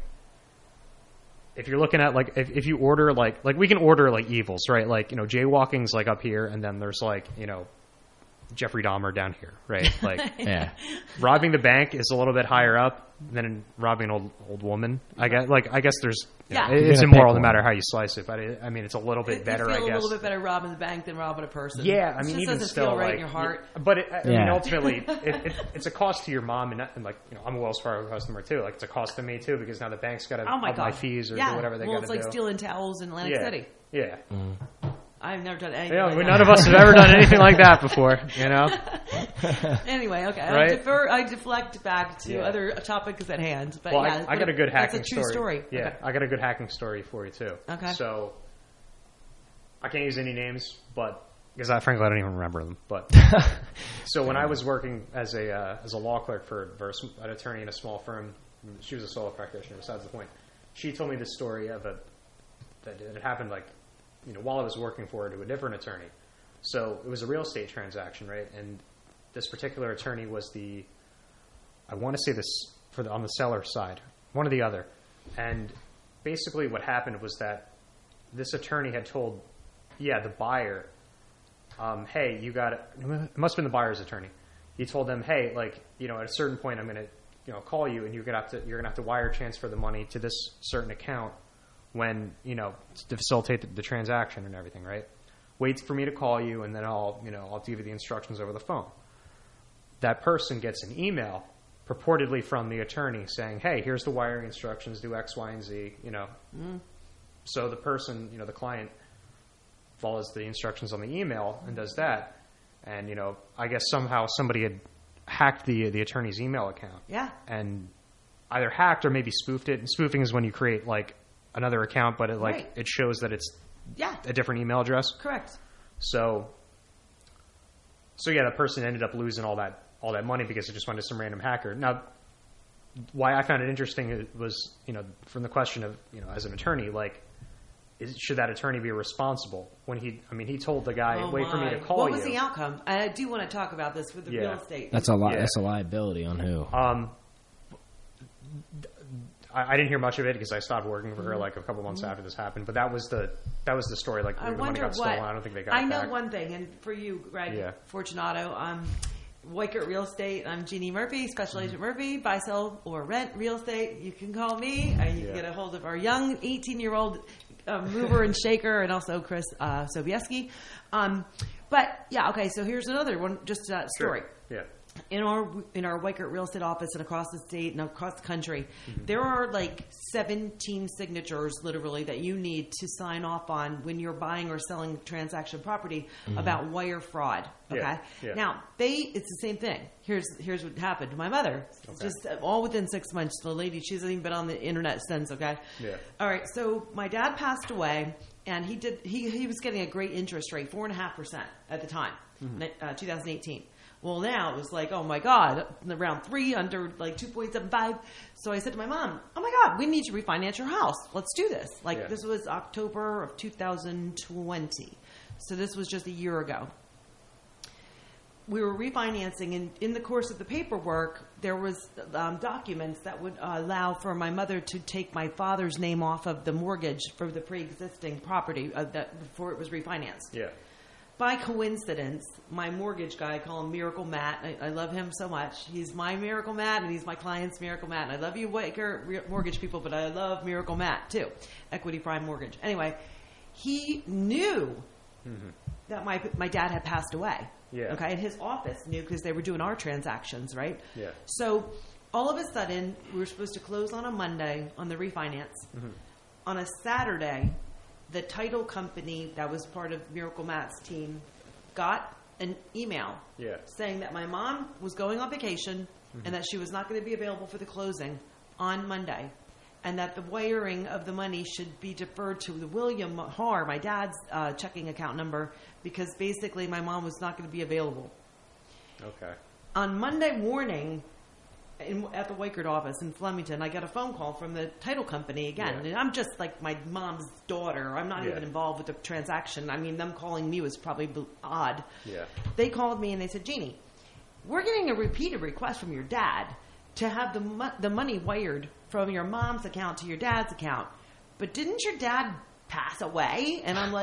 if you're looking at like, if, if you order like, like we can order like evils, right? Like, you know, jaywalking's like up here, and then there's like, you know, Jeffrey Dahmer down here, right? Like, Yeah. robbing the bank is a little bit higher up than robbing an old old woman. I guess, like, I guess there's, you Yeah. know, You're it's gonna immoral pick no one. matter how you slice it. But it, I mean, it's a little bit You better, feel I a guess. little bit better robbing the bank than robbing a person. Yeah, I It mean, just even doesn't still, feel right like, in your heart. yeah, but it, I mean, Yeah. ultimately, it, it, it's a cost to your mom, and, and like, you know, I'm a Wells Fargo customer too. Like, it's a cost to me too because now the bank's got to Oh my up god, my fees or yeah. do whatever they well, got it's to like do. stealing towels in Atlantic yeah, City. yeah. I've never done anything. Yeah, like we, that. none of us have ever done anything like that before, you know? Anyway, okay. I Right? defer. I deflect back to Yeah. other topics at hand. But Well, yeah, I, I got a good that's hacking a true story. Yeah, Okay. I got a good hacking story for you too. Okay. So, I can't use any names, but because I frankly I don't even remember them. But so when I was working as a uh, as a law clerk for, for a sm- an attorney in a small firm, she was a solo practitioner. Besides the point, she told me this story of a that it happened like you know while I was working for her to a different attorney. So it was a real estate transaction, right? And this particular attorney was the I want to say this for the, on the seller side, one or the other. And basically what happened was that this attorney had told, yeah, the buyer, um, hey, you got it must have been the buyer's attorney. He told them, hey, like, you know, at a certain point I'm going to, you know, call you and you're going to have to, you're going to have to wire transfer the money to this certain account when, you know, to facilitate the, the transaction and everything, right? Wait for me to call you and then I'll, you know, I'll give you the instructions over the phone. That person gets an email purportedly from the attorney saying, hey, here's the wiring instructions, do X, Y, and Z, you know. Mm. So the person, you know, the client follows the instructions on the email and does that. And, you know, I guess somehow somebody had hacked the the attorney's email account. Yeah. And either hacked or maybe spoofed it. And spoofing is when you create, like, another account, but it, like, Right. it shows that it's Yeah. a different email address. Correct. So, so yeah, the person ended up losing all that all that money because it just went to some random hacker. Now, why I found it interesting was, you know, from the question of, you know, as an attorney, like, is, should that attorney be responsible when he? I mean, he told the guy, Oh "Wait for me my. to call What you." was the outcome? I do want to talk about this with the Yeah. real estate. That's a li- Yeah. That's a liability on who? Um, I, I didn't hear much of it because I stopped working for Mm-hmm. her like a couple months after this happened. But that was the that was the story. Like I the money wonder got what. stolen. I don't think they got I it know back. one thing, and for you, Greg Yeah. Fortunato, um, Weichert Real Estate. I'm Jeannie Murphy, Special Mm-hmm. Agent Murphy. Buy, sell, or rent real estate. You can call me. And you Yeah. can get a hold of our young eighteen-year-old uh, mover and shaker, and also Chris uh, Sobieski. Um, but yeah, okay. So here's another one. Just a story. Sure. Yeah. In our in our Weichert real estate office and across the state and across the country, Mm-hmm. there are like seventeen signatures literally that you need to sign off on when you're buying or selling transaction property about wire fraud. Okay, Yeah, yeah. now they it's the same thing. Here's here's what happened to my mother. Just all within six months. The lady, she hasn't even been on the internet since. Okay, Yeah. all right. So my dad passed away, and he did he he was getting a great interest rate, four and a half percent at the time, uh, twenty eighteen. Well, now it was like, oh my God, around three under like two point seven five. So I said to my mom, oh my God, we need to refinance your house. Let's do this. Like Yeah. this was October of two thousand twenty. So this was just a year ago. We were refinancing, and in the course of the paperwork, there was um, documents that would uh, allow for my mother to take my father's name off of the mortgage for the pre-existing property uh, that before it was refinanced. Yeah. By coincidence, my mortgage guy, I call him Miracle Matt. I, I love him so much. He's my Miracle Matt, and he's my client's Miracle Matt. And I love you, Waker re- mortgage people, but I love Miracle Matt too. Equity Prime Mortgage. Anyway, he knew Mm-hmm. that my my dad had passed away. Yeah. Okay, and his office knew because they were doing our transactions, right? Yeah. So all of a sudden, we were supposed to close on a Monday on the refinance. Mm-hmm. On a Saturday, the title company that was part of Miracle Matt's team got an email Yeah. saying that my mom was going on vacation and that she was not going to be available for the closing on Monday, and that the wiring of the money should be deferred to the William Har, my dad's uh, checking account number, because basically my mom was not going to be available. Okay. On Monday morning, in, at the Weichert office in Flemington, I got a phone call from the title company again. Yeah. And I'm just like my mom's daughter. I'm not Yeah. even involved with the transaction. I mean, them calling me was probably b- odd. Yeah. They called me and they said, Jeannie, we're getting a repeated request from your dad to have the mo- the money wired from your mom's account to your dad's account. But didn't your dad pass away? And I'm like,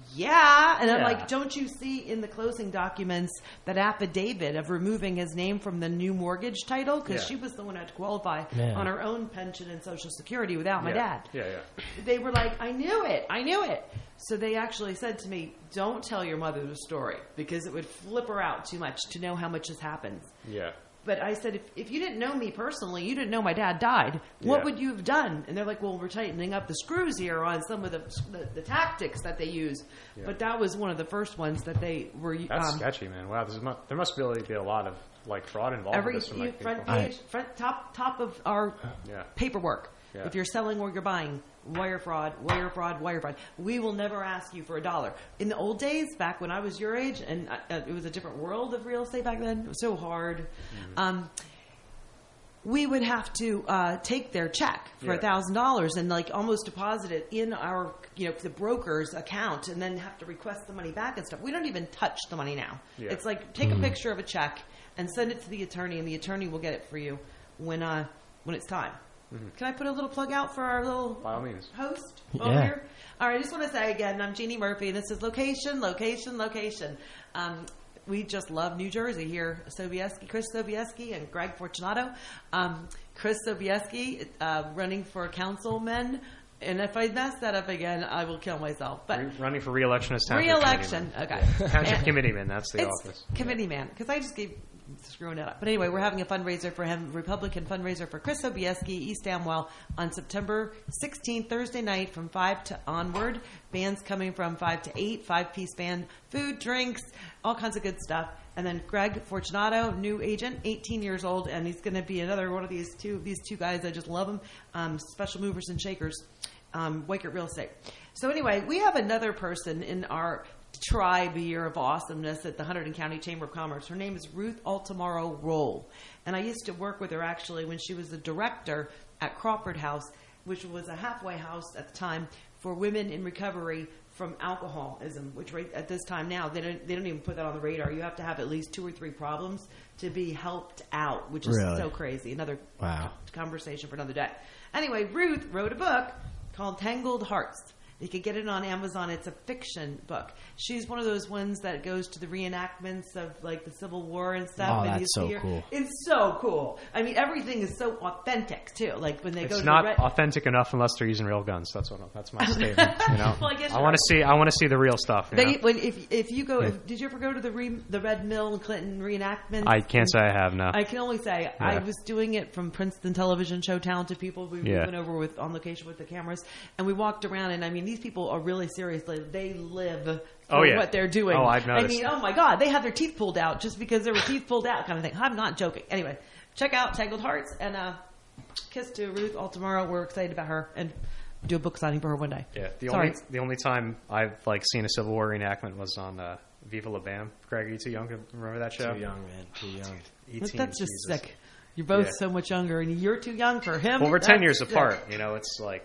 yeah. And I'm Yeah. like, don't you see in the closing documents that affidavit of removing his name from the new mortgage title? Because Yeah. she was the one who had to qualify Yeah. on her own pension and Social Security without my yeah. dad. Yeah, yeah. They were like, I knew it. I knew it. So they actually said to me, don't tell your mother the story because it would flip her out too much to know how much has happened. Yeah. But I said, if, if you didn't know me personally, you didn't know my dad died, what Yeah. would you have done? And they're like, well, we're tightening up the screws here on some of the the, the tactics that they use. Yeah. But that was one of the first ones that they were. That's um, sketchy, man. Wow, there's mu- there must really be a lot of like fraud involved every with this. From, you, like, front people. page, front top top of our Yeah. paperwork. Yeah. If you're selling or you're buying, wire fraud, wire fraud, wire fraud. We will never ask you for a dollar. In the old days, back when I was your age, and uh, it was a different world of real estate back then. It was so hard. Mm-hmm. Um, we would have to uh, take their check for a Yeah. thousand dollars and like almost deposit it in our, you know, the broker's account, and then have to request the money back and stuff. We don't even touch the money now. Yeah. It's like take a picture of a check and send it to the attorney, and the attorney will get it for you when uh, when it's time. Can I put a little plug out for our little By all means. host Yeah. over here? All right, I just want to say again, I'm Jeannie Murphy, and this is Location, Location, Location. Um, we just love New Jersey here. Sobieski, Chris Sobieski and Greg Fortunato. Um, Chris Sobieski uh, running for councilman. And if I mess that up again, I will kill myself. But Re- running for re-election as township re-election, committeeman. okay. Township And- committeeman, that's the it's office. committee man, because I just gave screwing it up. But anyway, we're having a fundraiser for him, Republican fundraiser for Chris Sobieski, East Amwell, on September sixteenth, Thursday night from five to onward. Bands coming from five to eight, five-piece band, food, drinks, all kinds of good stuff. And then Greg Fortunato, new agent, eighteen years old, and he's going to be another one of these two these two guys. I just love them. Um, special movers and shakers, um, Weichert Real Estate. So anyway, we have another person in our tribe year of awesomeness at the Hunterdon County Chamber of Commerce. Her name is Ruth Altamaro Roll. And I used to work with her actually when she was the director at Crawford House, which was a halfway house at the time for women in recovery from alcoholism, which right at this time now, they don't, they don't even put that on the radar. You have to have at least two or three problems to be helped out, which is Really? so crazy. Another Wow. conversation for another day. Anyway, Ruth wrote a book called Tangled Hearts. You could get it on Amazon. It's a fiction book. She's one of those ones that goes to the reenactments of like the Civil War and stuff. Oh, and that's you so see her- cool. It's so cool. I mean, everything is so authentic too. Like when they go It's to not the red- authentic enough unless they're using real guns. That's what. That's my statement. You know, Well, I guess want to see. I want to see the real stuff. You They, know? when if if you go, if, did you ever go to the re, the Red Mill Clinton reenactments? I can't say I have now. I can only say I Yeah. was doing it from Princeton television show Talented People. We, we Yeah. went over with on location with the cameras, and we walked around. And I mean, these people are really seriously. They live for Oh, yeah. what they're doing. Oh, I've I noticed. mean, oh my God, they had their teeth pulled out just because there were teeth pulled out, kind of thing. I'm not joking. Anyway, check out Tangled Hearts and uh, kiss to Ruth Altamaro. We're excited about her and do a book signing for her one day. Yeah, the Sorry. only the only time I've like seen a Civil War reenactment was on uh, Viva La Bam. Greg, are you too young to remember that show? Too young, man. Too young. But that's just Jesus. sick. You're both Yeah. so much younger, and you're too young for him. Well, we're ten That's years sick. apart. You know, it's like.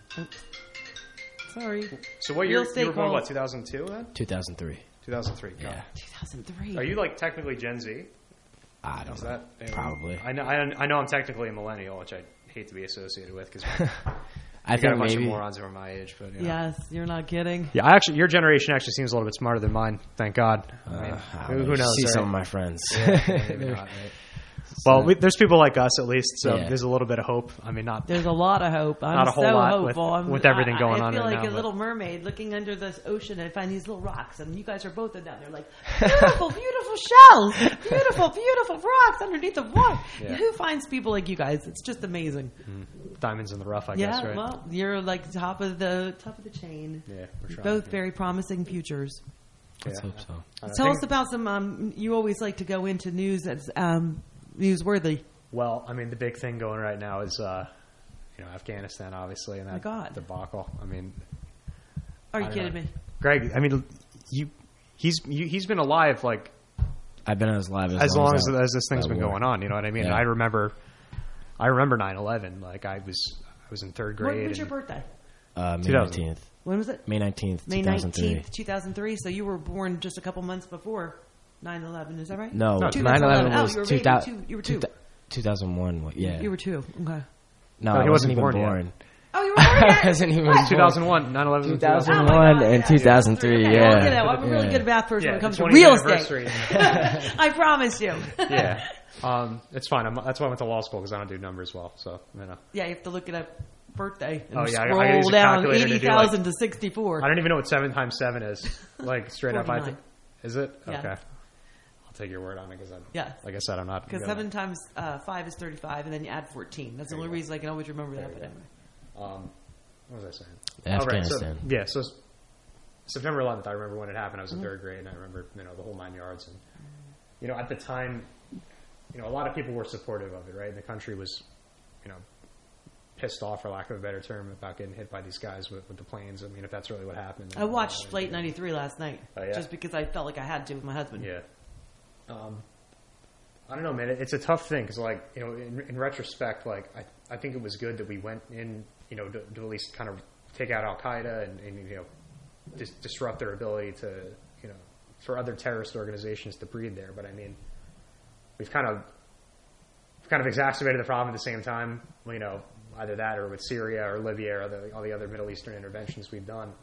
Sorry. So what Real year? estate You were born calls. what? two thousand two then? two thousand three. two thousand three. Yeah. two thousand three. Are you like technically Gen Z? I don't Is know. that Probably. I know. I, I know. I'm technically a millennial, which I hate to be associated with because I I got a think bunch maybe. of morons who are my age. But you know. Yes, you're not kidding. Yeah, I actually, your generation actually seems a little bit smarter than mine. Thank God. I mean, Uh, who, I who knows? See right? some of my friends. Maybe not, right? Well, we, there's people like us at least, so Yeah. there's a little bit of hope. I mean, not There's a lot of hope. I'm Not a whole so lot with- hopeful. I'm, with everything I- going I, on feel right like now, a but- little mermaid looking under this ocean and find these little rocks, and you guys are both down there like beautiful, beautiful shells, beautiful, beautiful rocks underneath the water. Yeah. Who finds people like you guys? It's just amazing. diamonds in the rough, I yeah, guess, right? well, you're like top of the top of the chain. yeah, we're trying. Both yeah. very promising futures. Let's Yeah. hope so. I Tell think- us about some. Um, you always like to go into news that's um, newsworthy. Well, I mean, the big thing going right now is, uh, you know, Afghanistan, obviously, and that My God. debacle. I mean, Are you I don't kidding know. me? Greg, I mean, you, he's you, he's been alive like I've been as live as, as long as, I- as this thing's that been war. going on. You know what I mean? Yeah. I remember, I remember nine eleven. Like I was, I was in third When grade. was your and- birthday? Uh, May two thousand. nineteenth. When was it? May nineteenth, May two thousand three. nineteenth, two thousand three. So you were born just a couple months before nine eleven. Is that right? No, No, nine eleven Oh, was you were two maybe two- you were two. thousand one. Yeah. You were two. Okay. No, No, I he wasn't wasn't even born born. yet. Oh, you were born I yet? wasn't even What? two thousand one, nine eleven, two thousand Oh my one God, and yeah. two thousand three. Okay, Yeah, well, you know, I'm a really Yeah. good math person Yeah, when it comes the to twentieth real anniversary. estate. I promise you. Yeah, um, it's fine. I'm, that's why I went to law school because I don't do numbers well. So you know, Yeah, you have to look at a birthday and Oh, yeah, I- I scroll gotta use a down calculator to eighty do, like- thousand to sixty-four. I don't even know what seven times seven is. Like straight up, I forty-nine. think. Is it? Yeah. Okay. I'll take your word on it because I'm. Yes. Like I said, I'm not. Because good seven at- times uh, five is thirty-five, and then you add fourteen. That's the only you go. reason I can always remember that. There But you anyway. Um, what was I saying? Afghanistan. Oh, right, so, yeah. So September eleventh, I remember when it happened. I was in third grade, and I remember you know the whole nine yards. And you know, at the time, you know, a lot of people were supportive of it. Right, the country was, you know, pissed off, for lack of a better term, about getting hit by these guys with, with the planes. I mean, if that's really what happened. I watched Flight ninety-three last night Oh, yeah? just because I felt like I had to with my husband. Yeah. Um, I don't know, man. It, it's a tough thing because, like, you know, in, in retrospect, like, I, I think it was good that we went in, you know, to, to at least kind of take out Al Qaeda and, and you know, dis- disrupt their ability to, you know, for other terrorist organizations to breed there. But I mean, we've kind of, we've kind of exacerbated the problem at the same time. You know, either that or with Syria or Libya or the, all the other Middle Eastern interventions we've done.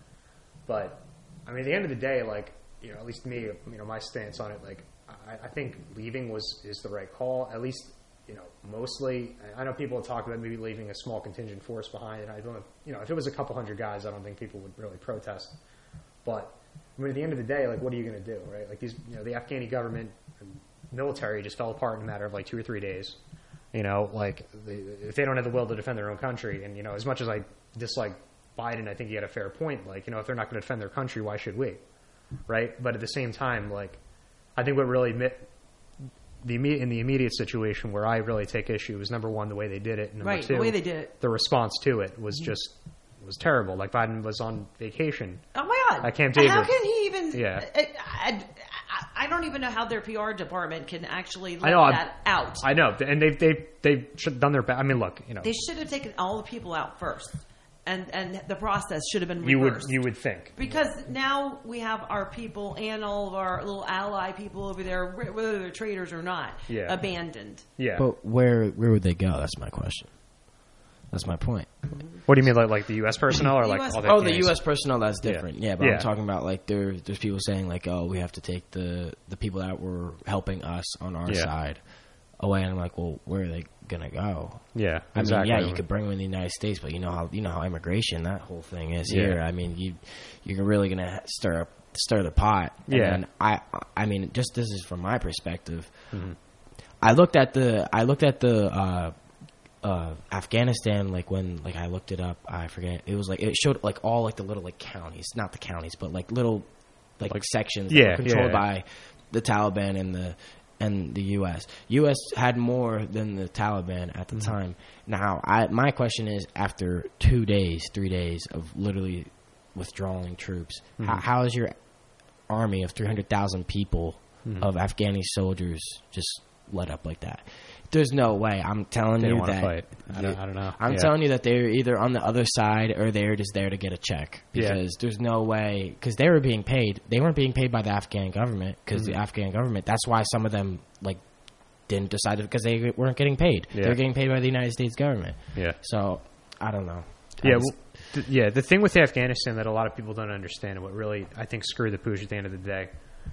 But I mean, at the end of the day, like, you know, at least me, you know, my stance on it, like, I, I think leaving was is the right call. At least, you know, mostly. I know people talk about maybe leaving a small contingent force behind, and I don't, you know, if it was a couple hundred guys, I don't think people would really protest. But I mean, at the end of the day, like, what are you going to do, right? Like these, you know, the Afghani government, and military just fell apart in a matter of like two or three days. You know, like they, if they don't have the will to defend their own country, and you know, as much as I dislike Biden, I think he had a fair point. Like, you know, if they're not going to defend their country, why should we? Right? But at the same time, like, I think what really mit, the imme- in the immediate situation where I really take issue is number one, the way they did it, and number Right, two, the way they did it. the response to it was just was terrible. Like Biden was on vacation. Oh my God! At Camp How David. can he even? Yeah. I, I, I don't even know how their P R department can actually let I know, I'm- that out. I know, and they've they've they've done their best. I mean, look, you know, They should have taken all the people out first, and and the process should have been you would reversed. you would think. Because now we have our people and all of our little ally people over there, wh- whether they're traitors or not, Yeah. abandoned. Yeah. But where where would they go? That's my question. That's my point. What do you mean, like like the U S personnel or like U S all the Oh, the Afghanis? U S personnel, that's Yeah. different. Yeah, but Yeah. I'm talking about like there. There's people saying like, oh, we have to take the the people that were helping us on our Yeah. side away, and I'm like, well, where are they gonna go? Yeah, I exactly. mean, yeah, you could bring them in the United States, but you know how you know how immigration that whole thing is Yeah. here. I mean, you you're really gonna stir up stir the pot. And Yeah. then I I mean, just this is from my perspective. Mm-hmm. I looked at the I looked at the uh, uh, Afghanistan like when like I looked it up. I forget it was like it showed like all like the little like counties, not the counties, but like little like, Like- sections yeah, that were controlled yeah. by the Taliban and the and the U S. U S had more than the Taliban at the Mm-hmm. time. Now, I, my question is, after two days, three days of literally withdrawing troops, Mm-hmm. how, how is your army of three hundred thousand people Mm-hmm. of Afghani soldiers just let up like that? There's no way. I'm telling They don't you wanna that. fight. I don't- I don't know. I'm Yeah. telling you that they're either on the other side or they're just there to get a check. Yeah. Because there's no way. Because they were being paid. They weren't being paid by the Afghan government. Because Mm-hmm. the Afghan government. That's why some of them like didn't decide because they weren't getting paid. Yeah. They were getting paid by the United States government. Yeah. So I don't know. I Yeah, just- well, th- yeah. The thing with Afghanistan that a lot of people don't understand, and what really I think screwed the pooch at the end of the day,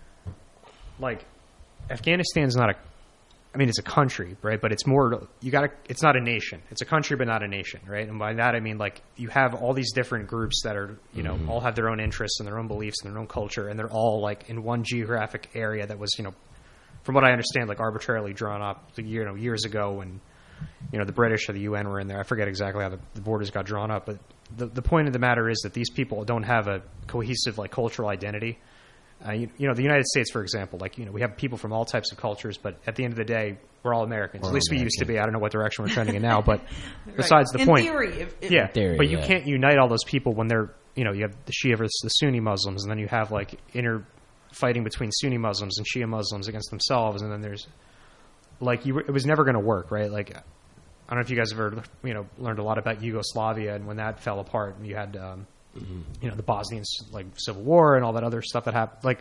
like Afghanistan's not a, I mean, it's a country, right? But it's more you got to. It's not a nation. It's a country, but not a nation, right? And by that I mean like you have all these different groups that are, you know, all have their own interests and their own beliefs and their own culture, and they're all like in one geographic area that was, you know, from what I understand, like arbitrarily drawn up, you know, years ago when, you know, the British or the U N were in there. I forget exactly how the, the borders got drawn up, but the the point of the matter is that these people don't have a cohesive like cultural identity. Uh, you, you know, the United States, for example, like, you know, we have people from all types of cultures, but at the end of the day, we're all Americans. We're at least we used to American. be. I don't know what direction we're trending in now, but Right. besides the in point. theory, if, if, Yeah, theory, but you yeah. can't unite all those people when they're, you know, you have the Shia versus the Sunni Muslims, and then you have like inner fighting between Sunni Muslims and Shia Muslims against themselves, and then there's like you. It was never going to work, right? Like I don't know if you guys have ever, you know, learned a lot about Yugoslavia and when that fell apart, and you had, um, Mm-hmm. you know, the Bosnian like civil war and all that other stuff that happened. Like,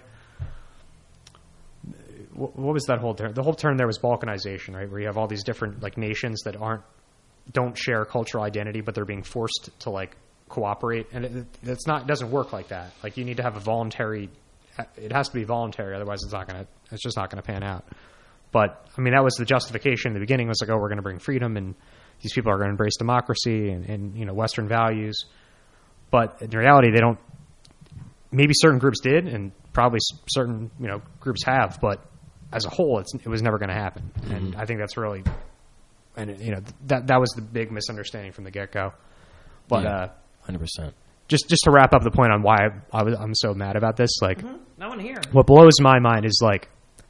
wh- what was that whole term? The whole term there was balkanization, right? Where you have all these different like nations that aren't don't share a cultural identity, but they're being forced to like cooperate, and it, it's not it doesn't work like that. Like you need to have a voluntary. It has to be voluntary, otherwise it's not gonna. It's just not gonna pan out. But I mean, that was the justification in the beginning. Was like, oh, we're going to bring freedom, and these people are going to embrace democracy and, and you know Western values. But in reality, they don't. Maybe certain groups did, and probably certain you know groups have. But as a whole, it's, it was never going to happen. Mm-hmm. And I think that's really, and it, you know that that was the big misunderstanding from the get go. But yeah, uh, one hundred percent. Just just to wrap up the point on why I, I was, I'm so mad about this, like, mm-hmm. I want to hear. What blows my mind is like.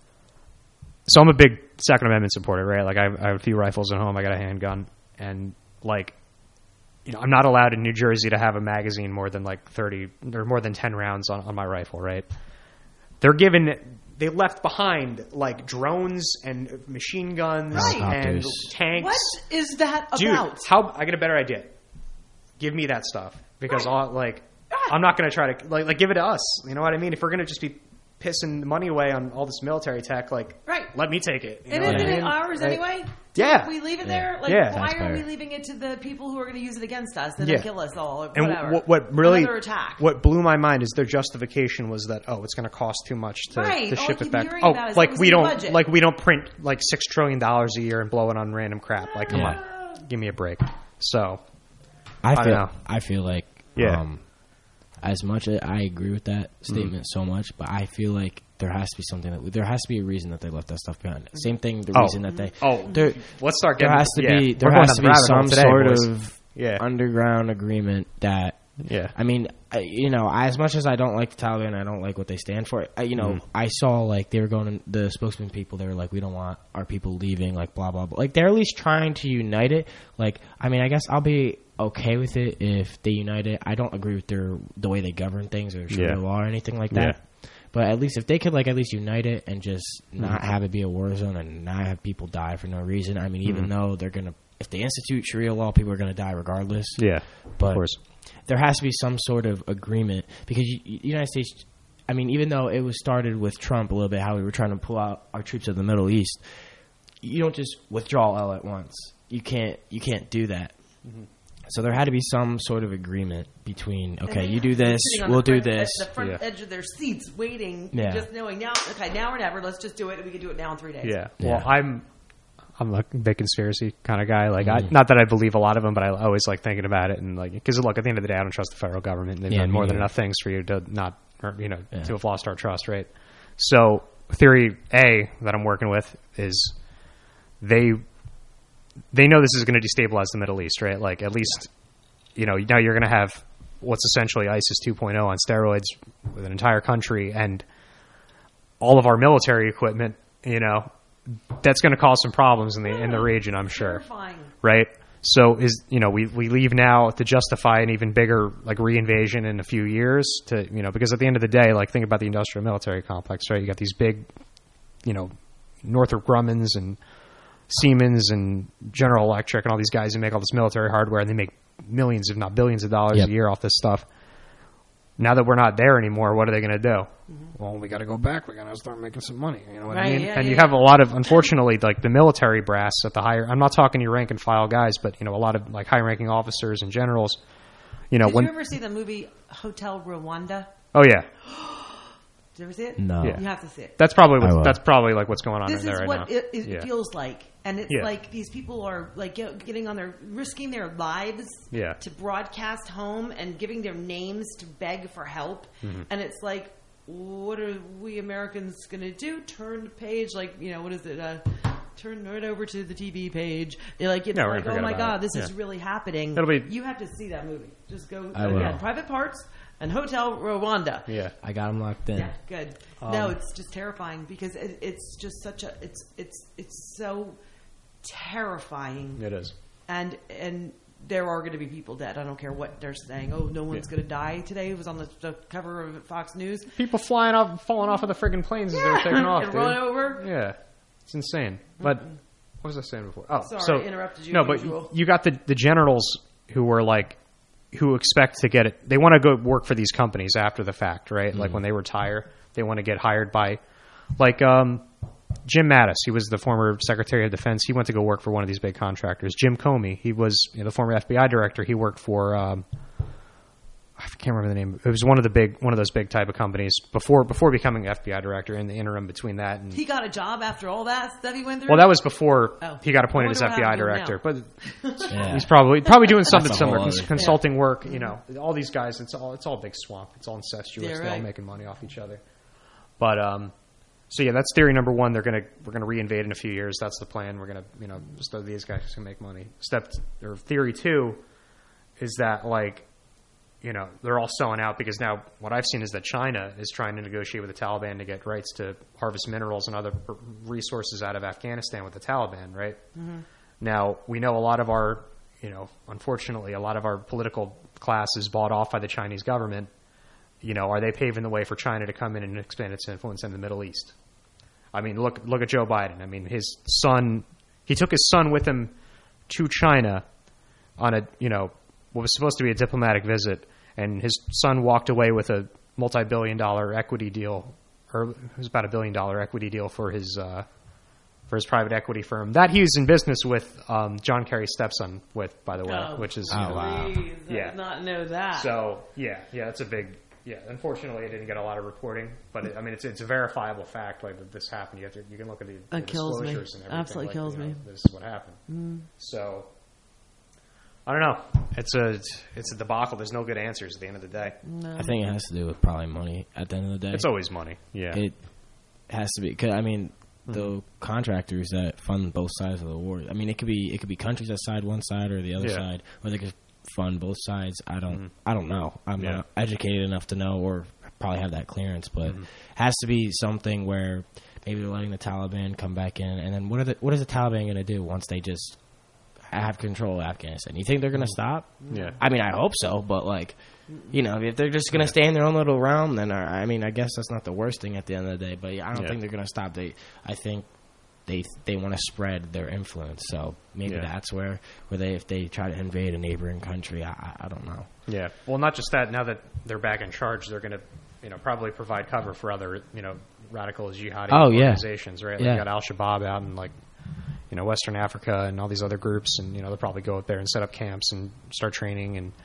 So I'm a big Second Amendment supporter, right? Like I have, I have a few rifles at home. I got a handgun, and like, you know, I'm not allowed in New Jersey to have a magazine more than like thirty or more than ten rounds on, on my rifle, right? They're given, they left behind like drones and machine guns Right. and Helicopters. tanks. What is that Dude, about? how I get a better idea. Give me that stuff because Right. I'll, like Right. I'm not going to try to like like give it to us. You know what I mean? If we're going to just be pissing the money away on all this military tech, like, Right. let me take it. You And know what isn't I it mean? ours Like, anyway? Yeah. We leave it Yeah. there? Like, Yeah. why are Taxpayer. we leaving it to the people who are going to use it against us and Yeah. then kill us all or And whatever? what, what really, Another attack. what blew my mind is their justification was that oh, it's going to cost too much to, Right. to All ship I keep it back. hearing Oh, about is like what was we in the don't, budget. like we don't print like six trillion dollars a year and blow it on random crap. Like, come Yeah. on, give me a break. So, I I feel. don't know. I feel like. Yeah. Um, as much as I agree with that statement so much, but I feel like there has to be something that there has to be a reason that they left that stuff behind. Same thing. The Oh. reason that they. oh, There, let's start there getting. has to yeah. be there We're going has down to the be rabbit hole some today, sort boys. of Yeah. underground agreement that. Yeah. I mean, I, you know, as much as I don't like the Taliban, I don't like what they stand for. I, you know, Mm-hmm. I saw like they were going. To, the spokesman people, they were like, "We don't want our people leaving." Like blah blah blah. Like they're at least trying to unite it. Like I mean, I guess I'll be okay with it if they unite it. I don't agree with their the way they govern things or Sharia Yeah. law or anything like that. Yeah. But at least if they could like at least unite it and just not Mm-hmm. have it be a war zone and not have people die for no reason. I mean, even Mm-hmm. though they're gonna, if they institute Sharia law, people are gonna die regardless. Yeah. But of course. there has to be some sort of agreement because you, the United States. I mean, even though it was started with Trump a little bit, how we were trying to pull out our troops of the Middle East, you don't just withdraw all at once. You can't. You can't do that. Mm-hmm. So there had to be some sort of agreement between. And Okay, they you have do to be this. sitting on We'll the do front- this. At the front Yeah. edge of their seats, waiting, Yeah. just knowing now. Okay, now or never. Let's just do it. We can do it now in three days. Yeah. Yeah. Well, I'm I'm a big conspiracy kind of guy. Like, I, Mhm. not that I believe a lot of them, but I always like thinking about it. And like, because look, at the end of the day, I don't trust the federal government. They've Yeah, done me more than neither. enough things for you to not, or, you know, Yeah. to have lost our trust, right? So, theory A that I'm working with is they they know this is going to destabilize the Middle East, right? Like, at least, you know, now you're going to have what's essentially ISIS two point oh on steroids with an entire country and all of our military equipment, you know, that's going to cause some problems in the in the region, I'm sure, Terrifying. right? So is you know we we leave now to justify an even bigger like reinvasion in a few years to you know because at the end of the day, like think about the industrial military complex, right? You got these big, you know, Northrop Grumman's and Siemens and General Electric and all these guys who make all this military hardware and they make millions, if not billions, of dollars Yep. a year off this stuff. Now that we're not there anymore, what are they going to do? Mm-hmm. Well, we got to go back. We got to start making some money. You know what Right, I mean? yeah, and yeah, you yeah. have a lot of, unfortunately, like the military brass at the higher. I'm not talking your rank and file guys, but you know, a lot of like high-ranking officers and generals. You know, Did when you ever see the movie Hotel Rwanda? oh yeah, Did you ever see it? No. Yeah. You have to see it. that's probably I will. what, that's probably like what's going on This in there is right what now. it, it yeah. feels like, and it's Yeah. like these people are like get, getting on their risking their lives Yeah. to broadcast home and giving their names to beg for help, Mm-hmm. and it's like, what are we Americans going to do? Turn the page, like you know, what is it? Uh, turn right over to the T V page. You're like, it's Yeah, we're like, gonna oh forget my about god, it. this is Yeah. really happening. It'll be- You have to see that movie. Just go I again. will. Private Parts and Hotel Rwanda. Yeah. I got them locked in. Yeah, good. no, it's just terrifying because it, it's just such a it's it's it's so terrifying, It is. and and there are going to be people dead. I don't care what they're saying. Oh, no one's Yeah. going to die today. It was on the, the cover of Fox News. People flying off, falling off of the friggin' planes as they're taking off. and dude. run over. Yeah, it's insane. But what was I saying before? Oh, Sorry, so I interrupted you no, as but usual. you got the the generals who were like who expect to get it. They want to go work for these companies after the fact, right? Like when they retire, they want to get hired by, like, um, Jim Mattis, he was the former Secretary of Defense. He went to go work for one of these big contractors. Jim Comey, he was you know, the former F B I director. He worked for um, I can't remember the name. It was one of the big, one of those big type of companies before before becoming F B I director. In the interim between that, and He got a job after all that stuff he went through? well, that was before Oh. he got appointed I as wonder F B I what director. happened But Yeah. he's probably probably doing something That's a whole similar, other- cons- consulting work. You know, all these guys. It's all it's all a big swamp. It's all incestuous. Yeah, They're all right. making money off each other. But um, so yeah, that's theory number one. They're gonna we're gonna reinvade in a few years. That's the plan. We're gonna you know just these guys can make money. Step t- or theory two is that like. You know, they're all selling out because now what I've seen is that China is trying to negotiate with the Taliban to get rights to harvest minerals and other r- resources out of Afghanistan with the Taliban, right? Mm-hmm. Now, we know a lot of our, you know, unfortunately, a lot of our political class is bought off by the Chinese government. You know, are they paving the way for China to come in and expand its influence in the Middle East? I mean, look look at Joe Biden. I mean, his son, he took his son with him to China on a, you know, what was supposed to be a diplomatic visit. And his son walked away with a multi-billion dollar equity deal, or it was about a billion dollar equity deal for his uh, for his private equity firm that he was in business with um, John Kerry's stepson with, by the way, Oh, which is Oh, you know, wow. Please, I Yeah. did not know that. so yeah, yeah, that's a big yeah. Unfortunately, it didn't get a lot of reporting, but it, I mean, it's it's a verifiable fact like that this happened. You have to you can look at the, the That kills me. disclosures and everything. Absolutely like, kills you know, me. This is what happened. Mm. So. I don't know. It's a it's a debacle. There's no good answers at the end of the day. No. I think it has to do with probably money at the end of the day. It's always money. Yeah. It has to be, cause, I mean, the contractors that fund both sides of the war. I mean, it could be it could be countries that side one side or the other Yeah. side, or they could fund both sides. I don't I don't know. I'm Yeah. not educated enough to know, or probably have that clearance, but it has to be something where maybe they're letting the Taliban come back in, and then what are the what is the Taliban going to do once they just have control of Afghanistan? You think they're going to stop? Yeah. I mean, I hope so, but like, you know, if they're just going to stay in their own little realm, then I I mean, I guess that's not the worst thing at the end of the day. But I don't Yeah. think they're going to stop. They, I think they they want to spread their influence. So maybe Yeah. that's where where they if they try to invade a neighboring country, I I, I don't know. Yeah. Well, not just that. Now that they're back in charge, they're going to, you know, probably provide cover for other, you know, radical jihadi Oh, yeah. organizations, right? Like Yeah. you got Al Shabaab out in like, you know, Western Africa and all these other groups, and you know they'll probably go up there and set up camps and start training. And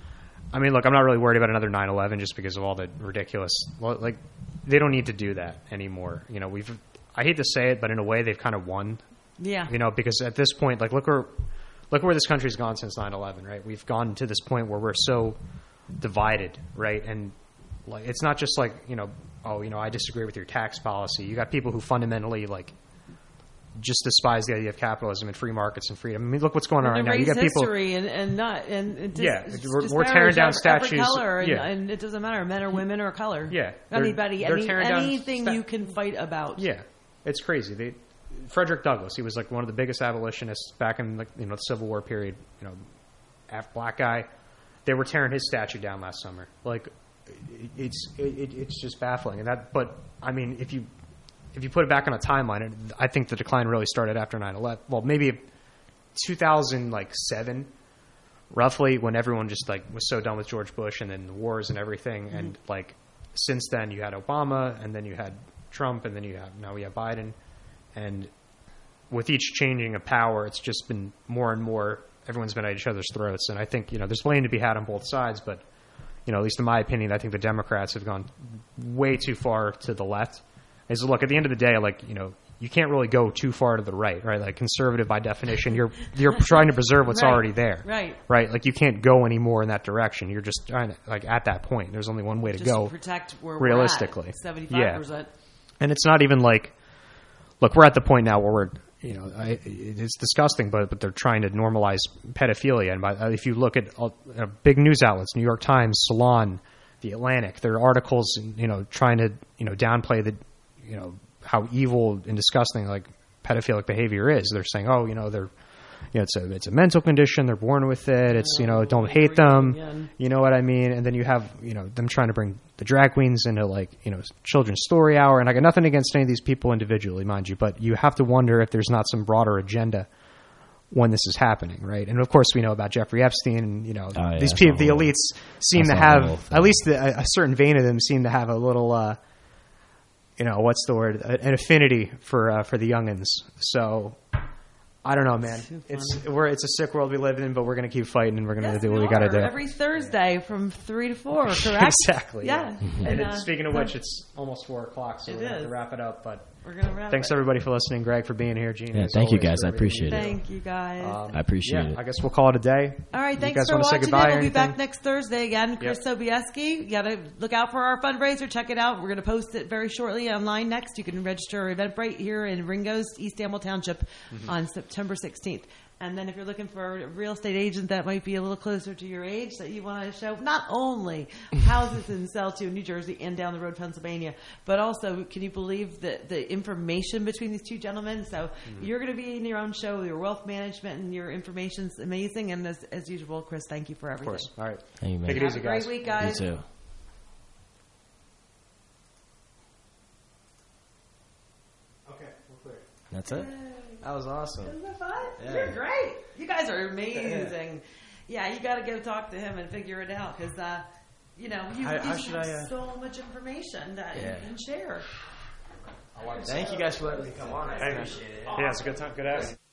I mean, look, I'm not really worried about another nine eleven just because of all the ridiculous. Well, like, they don't need to do that anymore. You know, we've. I hate to say it, but in a way, they've kind of won. Yeah. You know, because at this point, like, look where, look where this country's gone since nine eleven, right? We've gone to this point where we're so divided, right? And like, it's not just like, you know, oh, you know, I disagree with your tax policy. You got people who fundamentally like just despise the idea of capitalism and free markets and freedom. I mean, look what's going on right And now. You erase got people. history and, and not and, and dis, Yeah, dis- we're- we're tearing down disparage every statues. color and, Yeah. and it doesn't matter men or women or color. Yeah, they're- anybody, they're any, tearing down anything sta- you can fight about. Yeah, it's crazy. They, Frederick Douglass, he was like one of the biggest abolitionists back in like, you know, the Civil War period. You know, Af- black guy. They were tearing his statue down last summer. Like, it, it's it, it's just baffling. And that, but I mean, if you if you put it back on a timeline, I think the decline really started after nine eleven. Well, maybe two thousand seven, roughly, when everyone just like was so done with George Bush and then the wars and everything. Mm-hmm. And like since then, you had Obama, and then you had Trump, and then you have now we have Biden. And with each changing of power, it's just been more and more. Everyone's been at each other's throats, and I think you know there's blame to be had on both sides. But you know, at least in my opinion, I think the Democrats have gone way too far to the left. Is look at the end of the day, like you know, you can't really go too far to the right, right? Like conservative by definition, you're you're trying to preserve what's Right. already there, Right. Right? Like you can't go any more in that direction. You're just trying to, like at that point. There's only one way to Just go. to protect where realistically. we're at, seventy-five percent. And it's not even like, look, we're at the point now where we're, you know, I, it's disgusting, but but they're trying to normalize pedophilia. And by, if you look at uh, big news outlets, New York Times, Salon, The Atlantic, there are articles, you know, trying to, you know, downplay the, you know, how evil and disgusting like pedophilic behavior is. They're saying, oh, you know, they're, you know, it's a it's a mental condition. They're born with it. It's, you know, don't hate them. Again. You know what I mean? And then you have, you know, them trying to bring the drag queens into like, you know, children's story hour. And I got nothing against any of these people individually, mind you, but you have to wonder if there's not some broader agenda when this is happening, right? And of course, we know about Jeffrey Epstein, and you know, Oh, yeah, these that's people, the the whole- elites, seem that's to the whole have thing. at least the, a, a certain vein of them seem to have a little. Uh, you know, what's the word? An affinity for uh, for the youngins. So I don't know, man. It's we're it's a sick world we live in, but we're gonna keep fighting and we're gonna Yes, do what we are. gotta do. Every Thursday from three to four, correct? Exactly. Yeah. And, And, it- uh, speaking of which, it's almost four o'clock, so It we're gonna have is. to wrap it up. But we're gonna wrap thanks it. everybody for listening. Greg for being here. Gene. Yeah, as thank you, always, guys. for I everything you appreciate it. do. Thank you guys. Um, I appreciate yeah, it. I guess we'll call it a day. All right, You thanks guys for wanna say watching. goodbye It. or We'll be back anything? next Thursday again. Chris Sobieski, you got to look out for our fundraiser. Check it out. We're going to post it very shortly online next. You can register Eventbrite here in Ringo's, East Amwell Township, Mm-hmm. on September sixteenth. And then if you're looking for a real estate agent that might be a little closer to your age that you want to show not only houses in sell to in New Jersey and down the road Pennsylvania, but also, can you believe the, the information between these two gentlemen? So Mm-hmm. you're going to be in your own show. Your wealth management and your information's amazing. And as, as usual, Chris, thank you for Of everything. course. All right. Thank you, man. Take it Have easy, a great guys. week, You guys. too. Okay, we're clear. That's it. That was awesome. Isn't that fun? Yeah. You're great. You guys are amazing. Yeah, you got to go talk to him and figure it out because, uh, you know, you, How- you how have should I, uh, so much information that Yeah. you can share. Thank you guys for letting me come on. I Hey, man. appreciate it. Yeah, it's a good time. Good ass.